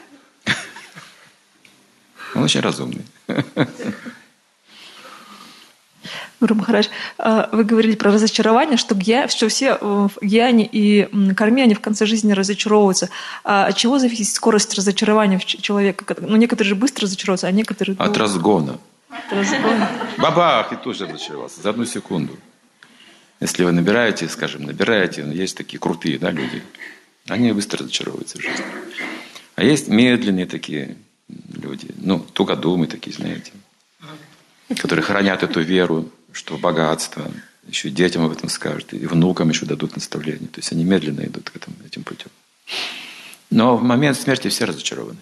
Он очень разумный. Гуру Махарадж, вы говорили про разочарование, что все в гьяне и карме, они в конце жизни разочаровываются. А от чего зависит скорость разочарования человека? Некоторые же быстро разочаровываются, а некоторые... От разгона. От разгона. Бабах! И тут же разочаровался. За одну секунду. Если вы набираете, есть такие крутые люди. Они быстро разочаровываются в жизни. А есть медленные такие люди. Тугодумы такие, знаете. Которые хранят эту веру, что богатство, еще и детям об этом скажут, и внукам еще дадут наставление. То есть они медленно идут этим путем. Но в момент смерти все разочарованы.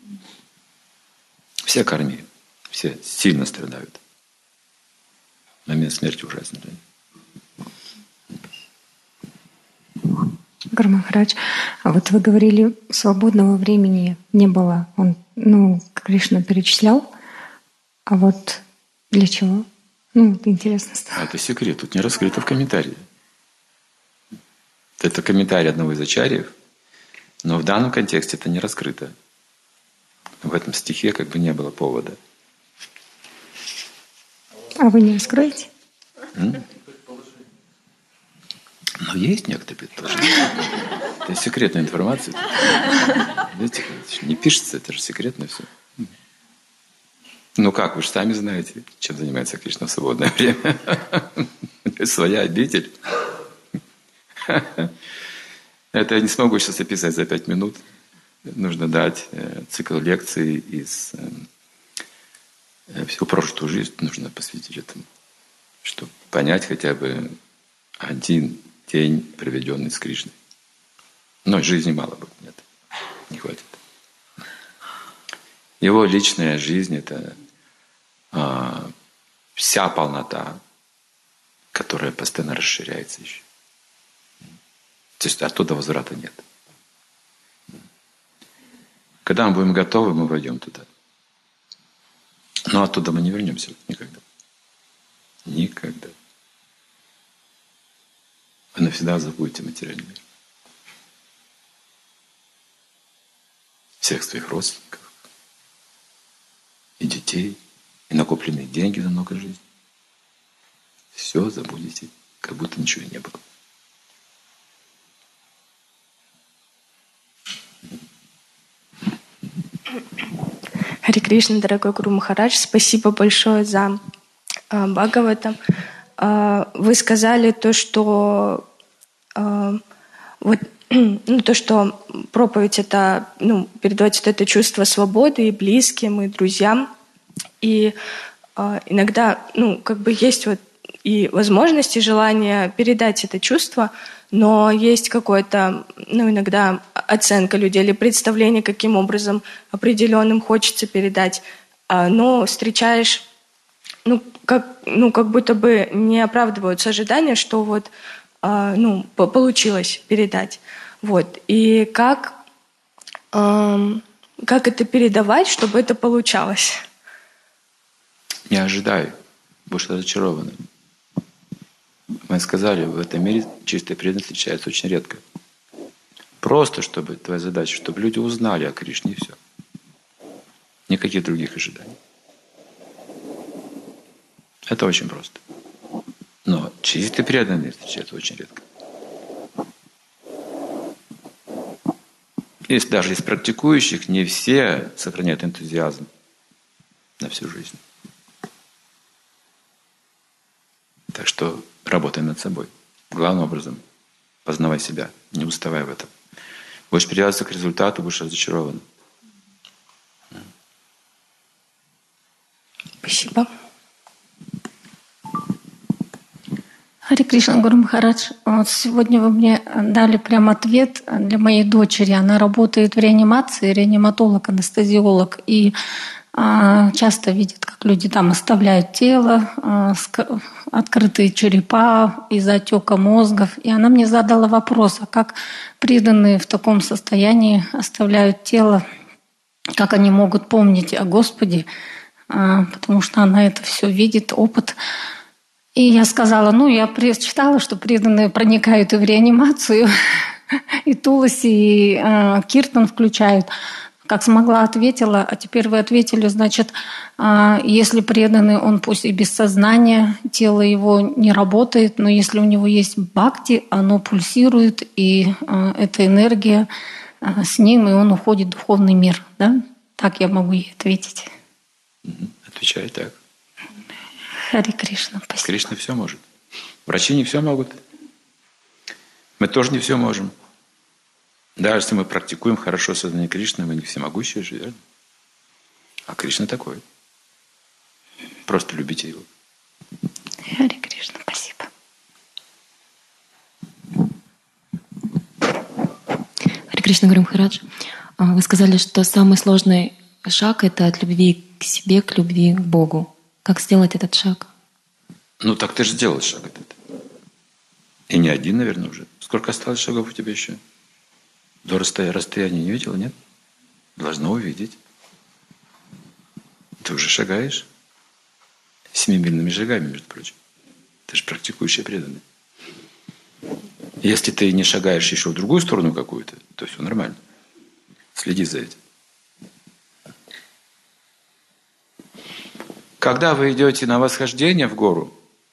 Все карми, все сильно страдают. Момент смерти ужасный. Гуру Махарадж, а вот вы говорили, свободного времени не было. Кришна перечислял, а вот для чего? Интересно стало. Это секрет, тут не раскрыто в комментарии. Это комментарий одного из ачарьев, но в данном контексте это не раскрыто. В этом стихе не было повода. А вы не раскроете? Есть некоторые предположения. Это секретная информация. Видите, не пишется, это же секретно все. Как, вы же сами знаете, чем занимается Кришна в свободное время. Своя обитель. Это я не смогу сейчас описать за 5 минут. нужно дать цикл лекций из всю прошлую жизнь нужно посвятить этому, чтобы понять хотя бы один день, проведенный с Кришной. Но жизни мало будет, нет, не хватит. Его личная жизнь – это вся полнота, которая постоянно расширяется еще. То есть оттуда возврата нет. Когда мы будем готовы, мы войдем туда. Но оттуда мы не вернемся никогда. Никогда. Вы навсегда забудете материальный мир. Всех своих родственников. И детей. И накопленные деньги за много жизней. Все забудете, как будто ничего и не было. Харе Кришна, дорогой Гуру Махарадж, спасибо большое за Бхагаватам. Вы сказали то, что то, что проповедь это передавать это чувство свободы и близким, и друзьям. И иногда, есть и возможность, и желание передать это чувство, но есть какое-то, иногда оценка людей или представление, каким образом определенным хочется передать. Но встречаешь, как будто бы не оправдываются ожидания, что получилось передать. И как это передавать, чтобы это получалось? Не ожидай, будешь разочарован. Мы сказали, в этом мире чистая преданность встречается очень редко. Просто, чтобы твоя задача, чтобы люди узнали о Кришне, и все. Никаких других ожиданий. Это очень просто. Но чистые преданные встречаются очень редко. Даже из практикующих не все сохраняют энтузиазм на всю жизнь. Так что работай над собой. Главным образом познавай себя, не уставай в этом. Будешь привязываться к результату, будешь разочарован. Спасибо. Харе Кришна, Гуру Махарадж, сегодня вы мне дали прям ответ для моей дочери. Она работает в реанимации, реаниматолог, анестезиолог, и часто видит, как люди там оставляют тело, открытые черепа из-за отека мозгов. И она мне задала вопрос, а как преданные в таком состоянии оставляют тело, как они могут помнить о Господе, потому что она это все видит, опыт. И я сказала, я прочитала, что преданные проникают и в реанимацию, и Туласи, и Киртан включают. Как смогла, ответила. А теперь вы ответили, значит, если преданный, он пусть и без сознания, тело его не работает, но если у него есть бхакти, оно пульсирует, и эта энергия с ним, и он уходит в духовный мир. Да? Так я могу ей ответить. Отвечай так. Харе Кришна, спасибо. Кришна все может. Врачи не все могут. Мы тоже не все можем. Даже если мы практикуем хорошо сознание Кришны, мы не всемогущие же, верно? А Кришна такой. Просто любите его. Харе Кришна, спасибо. Харе Кришна, Гуру Махарадж, вы сказали, что самый сложный шаг – это от любви к себе, к любви к Богу. Как сделать этот шаг? Так ты же сделал шаг этот. И не один, наверное, уже. Сколько осталось шагов у тебя еще? До расстояния не видела, нет? Должна увидеть. Ты уже шагаешь. 7-мильными шагами, между прочим. Ты же практикующий преданный. Если ты не шагаешь еще в другую сторону какую-то, то все нормально. Следи за этим. Когда вы идете на восхождение в гору,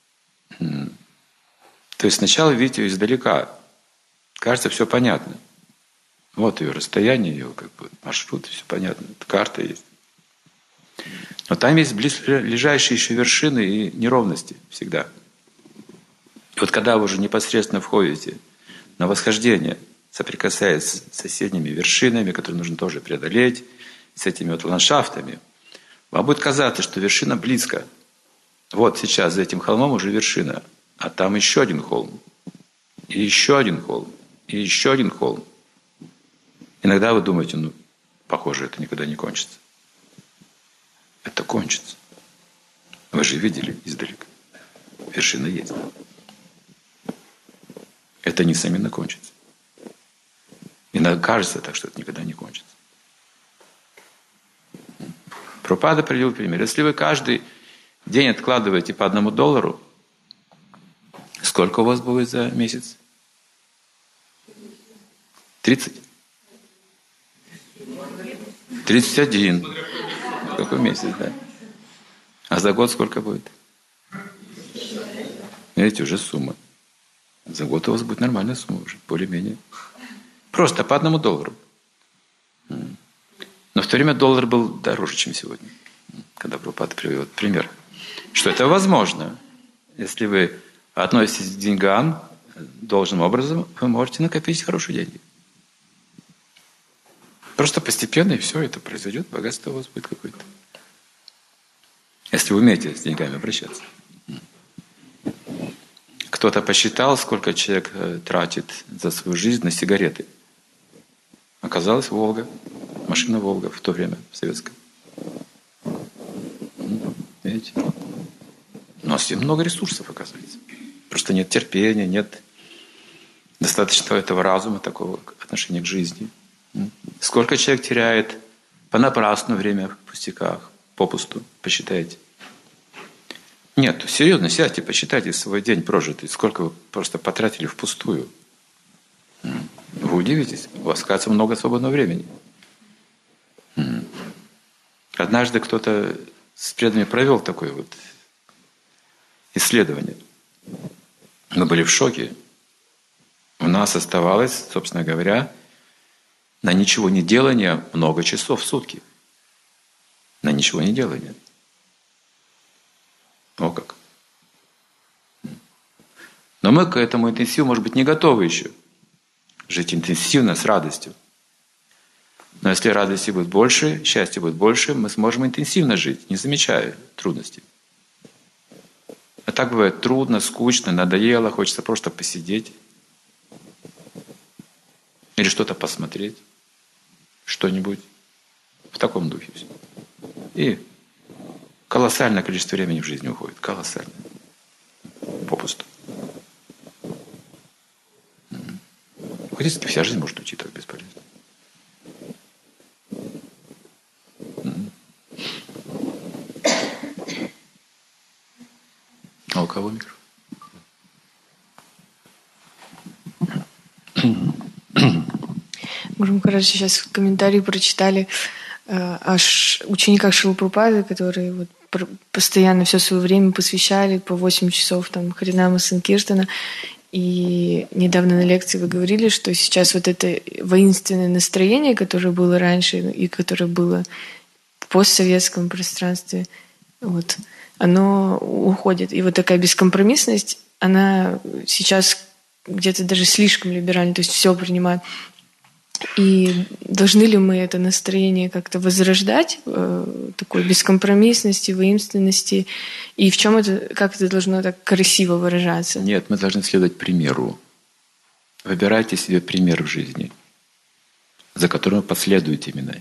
то есть сначала видите ее издалека. Кажется, все понятно. Вот ее расстояние, ее маршрут, все понятно. Карта есть. Но там есть ближайшие еще вершины и неровности всегда. И вот когда вы уже непосредственно входите на восхождение, соприкасаясь с соседними вершинами, которые нужно тоже преодолеть, с этими вот ландшафтами, вам будет казаться, что вершина близко. Вот сейчас за этим холмом уже вершина, а там еще один холм, и еще один холм, и еще один холм. Иногда вы думаете, ну, похоже, это никогда не кончится. Это кончится. Вы же видели издалека. Вершина есть. Это несомненно кончится. Иногда кажется так, что это никогда не кончится. Прабхупада привел пример. Если вы каждый день откладываете по $1, сколько у вас будет за месяц? 30? 31. Какой месяц, да? А за год сколько будет? Видите, уже сумма. За год у вас будет нормальная сумма уже, более-менее. Просто по $1. Но в то время доллар был дороже, чем сегодня. Когда Прабхупада привел этот пример. Что это возможно. Если вы относитесь к деньгам должным образом, вы можете накопить хорошие деньги. Просто постепенно, и все это произойдет, богатство у вас будет какое-то. Если вы умеете с деньгами обращаться. Кто-то посчитал, сколько человек тратит за свою жизнь на сигареты. Оказалось, Волга. Машина Волга в то время, советская. Видите? У нас много ресурсов, оказывается. Просто нет терпения, нет достаточно этого разума, такого отношения к жизни. Сколько человек теряет понапрасну время в пустяках, попусту, посчитайте. Нет, серьезно, сядьте, посчитайте свой день прожитый, сколько вы просто потратили впустую. Вы удивитесь, у вас, кажется, много свободного времени. Однажды кто-то с преданными провел такое вот исследование. Мы были в шоке. У нас оставалось, собственно говоря, на ничего не делание много часов в сутки. На ничего не делание. О как. Но мы к этому интенсиву, может быть, не готовы еще. Жить интенсивно, с радостью. Но если радости будет больше, счастья будет больше, мы сможем интенсивно жить, не замечая трудностей. А так бывает трудно, скучно, надоело, хочется просто посидеть. Или что-то посмотреть. Что-нибудь. В таком духе все. И колоссальное количество времени в жизни уходит. Колоссальное. Попусту. Хотите, вся жизнь может уйти так бесполезно. А у кого микрофон? Гуру Махарадж, сейчас комментарии прочитали о учениках Шрилы Прабхупады, которые вот постоянно все свое время посвящали по 8 часов там Харинама Санкиртана. И недавно на лекции вы говорили, что сейчас вот это воинственное настроение, которое было раньше и которое было в постсоветском пространстве, вот, оно уходит. И вот такая бескомпромиссность, она сейчас где-то даже слишком либеральна, то есть все принимает. И должны ли мы это настроение как-то возрождать, такой бескомпромиссности, воинственности? И в чем это, как это должно так красиво выражаться? Нет, мы должны следовать примеру. Выбирайте себе пример в жизни, за которым вы последуете именно.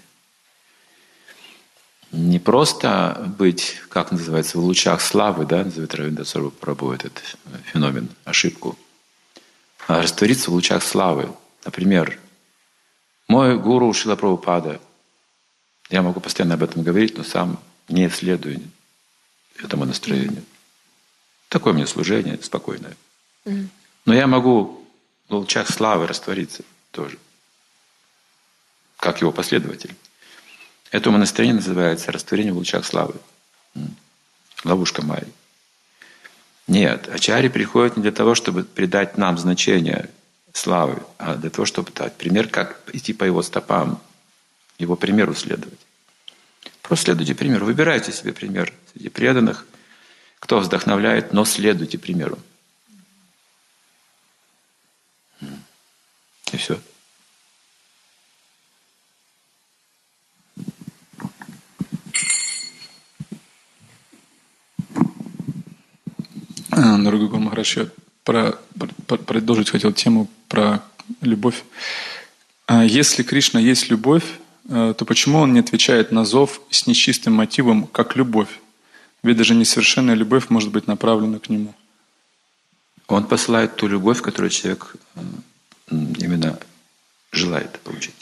Не просто быть, как называется, в лучах славы, да, называет Равиндра Сарвапрабху этот феномен, ошибку, а раствориться в лучах славы. Например, мой гуру Шрила Прабхупада, я могу постоянно об этом говорить, но сам не следую этому настроению. Такое у меня служение, спокойное. Но я могу в лучах славы раствориться тоже, как его последователь. Это настроение называется растворение в лучах славы. Ловушка Майи. Нет, ачарьи приходят не для того, чтобы придать нам значение славы, а для того, чтобы дать пример, как идти по его стопам, его примеру следовать. Просто следуйте примеру. Выбирайте себе пример среди преданных, кто вдохновляет, но следуйте примеру. И все. Дорогой Гуру Махарадж, я продолжить хотел тему про любовь. Если Кришна есть любовь, то почему он не отвечает на зов с нечистым мотивом, как любовь? Ведь даже несовершенная любовь может быть направлена к нему. Он посылает ту любовь, которую человек именно желает получить.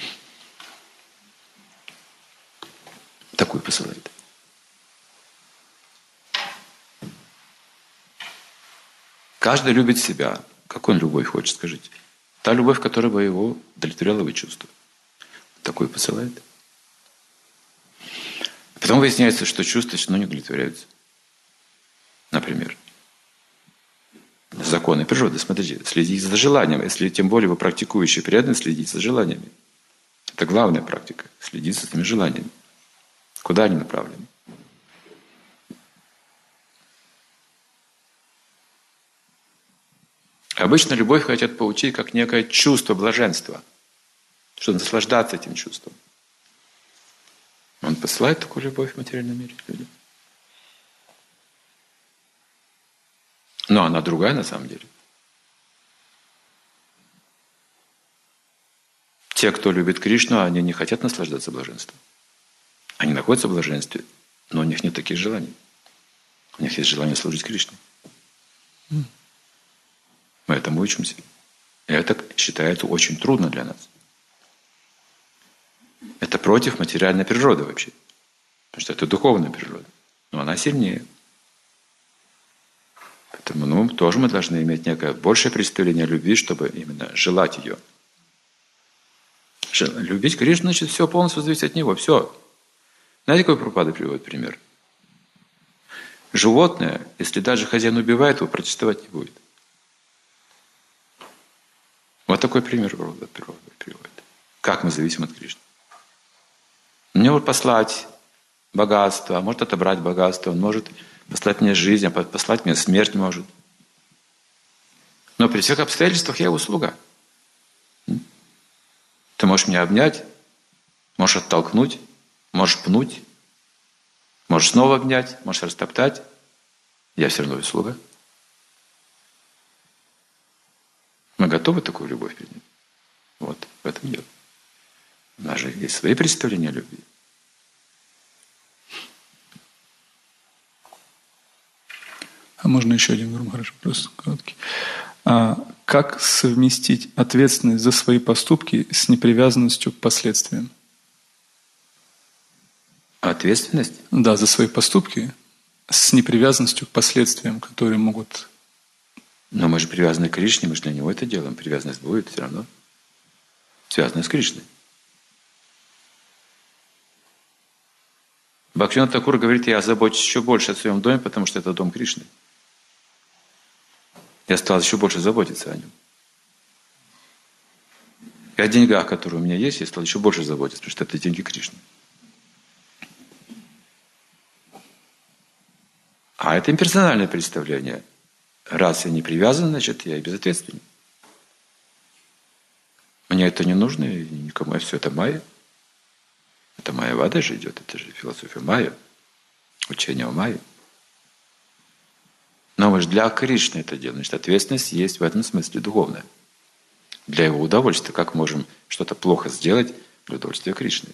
Такую посылает. Каждый любит себя. Какую он любовь хочет, скажите? Та любовь, которая бы его удовлетворяла его чувства. Такую посылает. Потом выясняется, что чувства все равно не удовлетворяются. Например, законы природы. Смотрите, следить за желанием. Если тем более вы практикующий преданный, следить за желаниями. Это главная практика. Следить за этими желаниями. Куда они направлены? Обычно любовь хотят получить как некое чувство блаженства, чтобы наслаждаться этим чувством. Он посылает такую любовь в материальном мире людям. Но она другая на самом деле. Те, кто любит Кришну, они не хотят наслаждаться блаженством. Они находятся в блаженстве, но у них нет таких желаний. У них есть желание служить Кришне. Мы этому учимся. И это считается очень трудно для нас. Это против материальной природы вообще. Потому что это духовная природа. Но она сильнее. Поэтому тоже мы должны иметь некое большее представление о любви, чтобы именно желать ее. Любить Кришну, значит, все полностью зависит от Него. Все. Знаете, какой Прабхупада приводит пример? Животное, если даже хозяин убивает его, протестовать не будет. Вот такой пример Прабхупада приводит. Как мы зависим от Кришны. Он может послать богатство, может отобрать богатство, он может послать мне жизнь, послать мне смерть может. Но при всех обстоятельствах я его слуга. Ты можешь меня обнять, можешь оттолкнуть, можешь пнуть, можешь снова обнять, можешь растоптать. Я все равно слуга. Мы готовы такую любовь принять? Вот, в этом дело. У нас же есть свои представления о любви. А можно еще один, Гуру Махарадж, вопрос короткий. Как совместить ответственность за свои поступки с непривязанностью к последствиям? Ответственность? Да, за свои поступки с непривязанностью к последствиям, которые могут... Но мы же привязаны к Кришне, мы же для Него это делаем. Привязанность будет все равно. Связана с Кришной. Бхактивинода Тхакур говорит, я забочусь еще больше о своем доме, потому что это дом Кришны. Я стал еще больше заботиться о нем. И о деньгах, которые у меня есть, я стал еще больше заботиться, потому что это деньги Кришны. А это имперсональное представление. Раз я не привязан, значит, я и безответственен. Мне это не нужно, и никому все это майя. Это майя вада же идет, это же философия майя, учение о майе. Но мы же для Кришны это делаем. Значит, ответственность есть в этом смысле духовная. Для его удовольствия. Как мы можем что-то плохо сделать для удовольствия Кришны?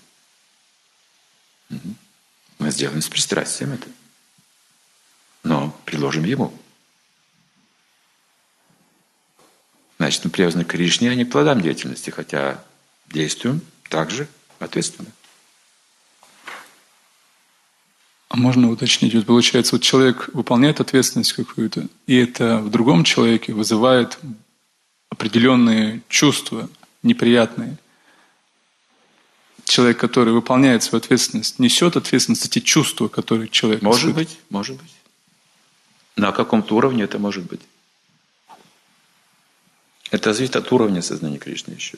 Мы сделаем с пристрастием это. Но приложим ему. Значит, мы привязаны к Кришне, а не к плодам деятельности, хотя действуем также ответственно. А можно уточнить? Вот получается, вот человек выполняет ответственность какую-то, и это в другом человеке вызывает определенные чувства неприятные. Человек, который выполняет свою ответственность, несет ответственность за те чувства, которые человек испытывает. Может быть. На каком-то уровне это может быть. Это зависит от уровня сознания Кришны еще.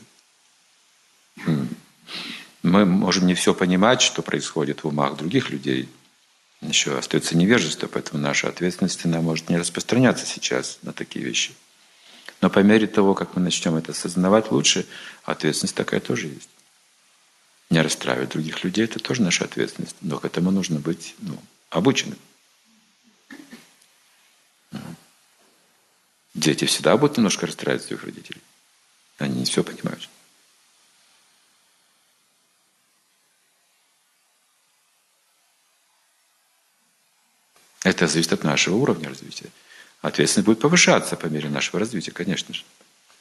Мы можем не все понимать, что происходит в умах других людей. Еще остается невежество, поэтому наша ответственность она может не распространяться сейчас на такие вещи. Но по мере того, как мы начнем это осознавать лучше, ответственность такая тоже есть. Не расстраивать других людей – это тоже наша ответственность. Но к этому нужно быть обученным. Дети всегда будут немножко расстраивать своих родителей. Они не все понимают. Это зависит от нашего уровня развития. Ответственность будет повышаться по мере нашего развития, конечно же.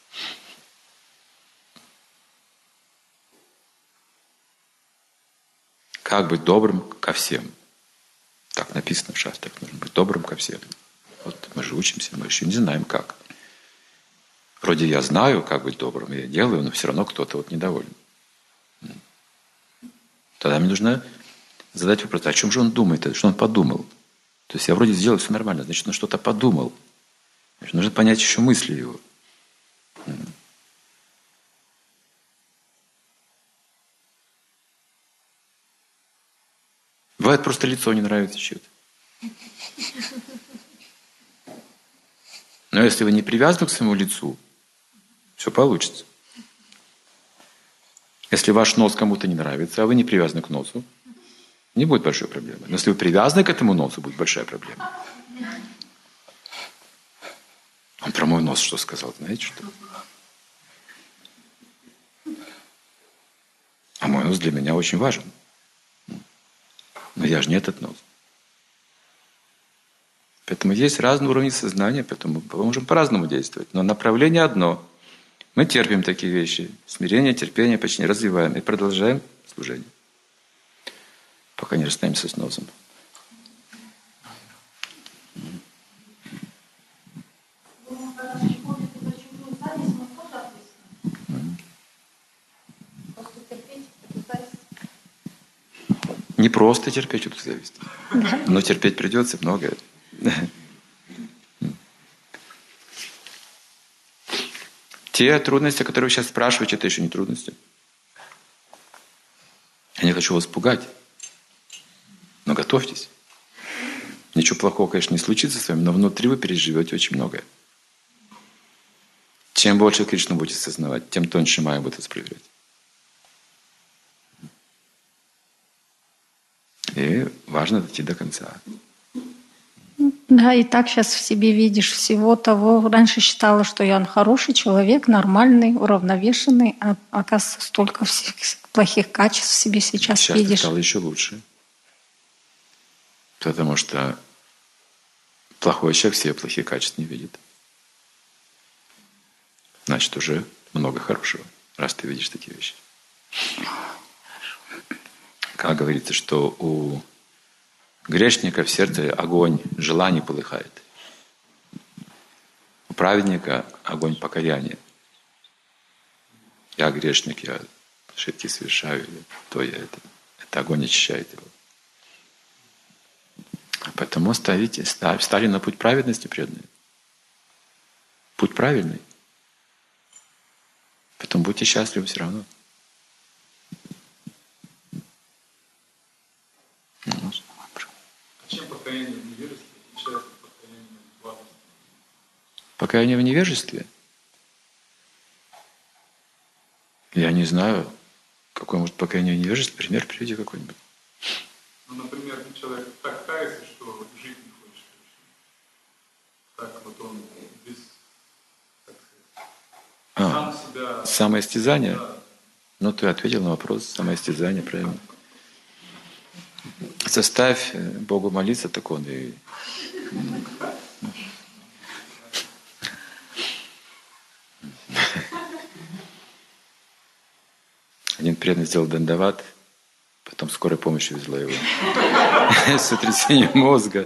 Как быть добрым ко всем? Так написано в шастрах. Нужно быть добрым ко всем. Вот мы же учимся, мы еще не знаем как. Вроде я знаю, как быть добрым, я делаю, но все равно кто-то вот недоволен. Тогда мне нужно задать вопрос, о чем же он думает, что он подумал. То есть я вроде сделал все нормально, значит, он что-то подумал. Значит, нужно понять еще мысли его. Бывает, просто лицо не нравится чье-то. Но если вы не привязаны к своему лицу, все получится. Если ваш нос кому-то не нравится, а вы не привязаны к носу, не будет большой проблемы. Но если вы привязаны к этому носу, будет большая проблема. Он про мой нос что сказал, знаете что? А мой нос для меня очень важен. Но я же не этот нос. Поэтому есть разные уровни сознания, поэтому мы можем по-разному действовать. Но направление одно. Мы терпим такие вещи. Смирение, терпение почти не развиваем. И продолжаем служение. Пока не расстанемся с носом. Не просто терпеть эту зависть. Но терпеть придется многое. Те трудности, которые вы сейчас спрашиваете, это еще не трудности. Я не хочу вас пугать. Но готовьтесь. Ничего плохого, конечно, не случится с вами, но внутри вы переживете очень многое. Чем больше Кришну будете осознавать, тем тоньше майя будет вас проверять. И важно дойти до конца. Да, и так сейчас в себе видишь всего того. Раньше считала, что я хороший человек, нормальный, уравновешенный, а оказывается, столько всех плохих качеств в себе сейчас ты видишь. стало еще лучше. Потому что плохой человек все плохие качества не видит. Значит, уже много хорошего, раз ты видишь такие вещи. Как говорится, что у грешника в сердце огонь желаний полыхает. У праведника огонь покаяния. Я грешник, я ошибки совершаю, то я это огонь очищает его. Поэтому стали на путь праведности преданные. Путь правильный. Поэтому будьте счастливы все равно. Чем покаяние в невежестве отличается от покаяния в благости? Покаяние в невежестве? Я не знаю, какое может покаяние в невежестве. Пример приведи какой-нибудь. Ну, например, человек так кается, что жить не хочет. Так вот он без, так сказать, сам себя... Самоистязание? Да. Ну, ты ответил на вопрос. Самоистязание, правильно. Заставь Богу молиться, так Он и... Один преданный сделал дандават, потом скорая помощь увезла его с сотрясением мозга.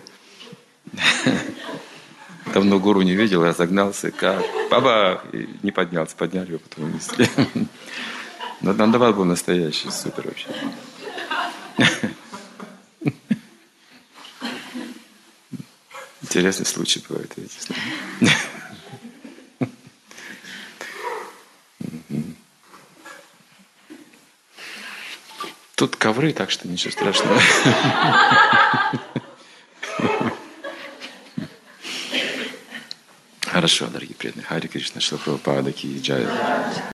Давно гуру не видел, разогнался, как бабах, и не поднялся, подняли его, потом унесли. Но дандават был настоящий, супер вообще. Интересный случай бывает, видите. Тут ковры, так что ничего страшного. Хорошо, дорогие преданные. Харе Кришна, Шила Прабхупада Ки Джай.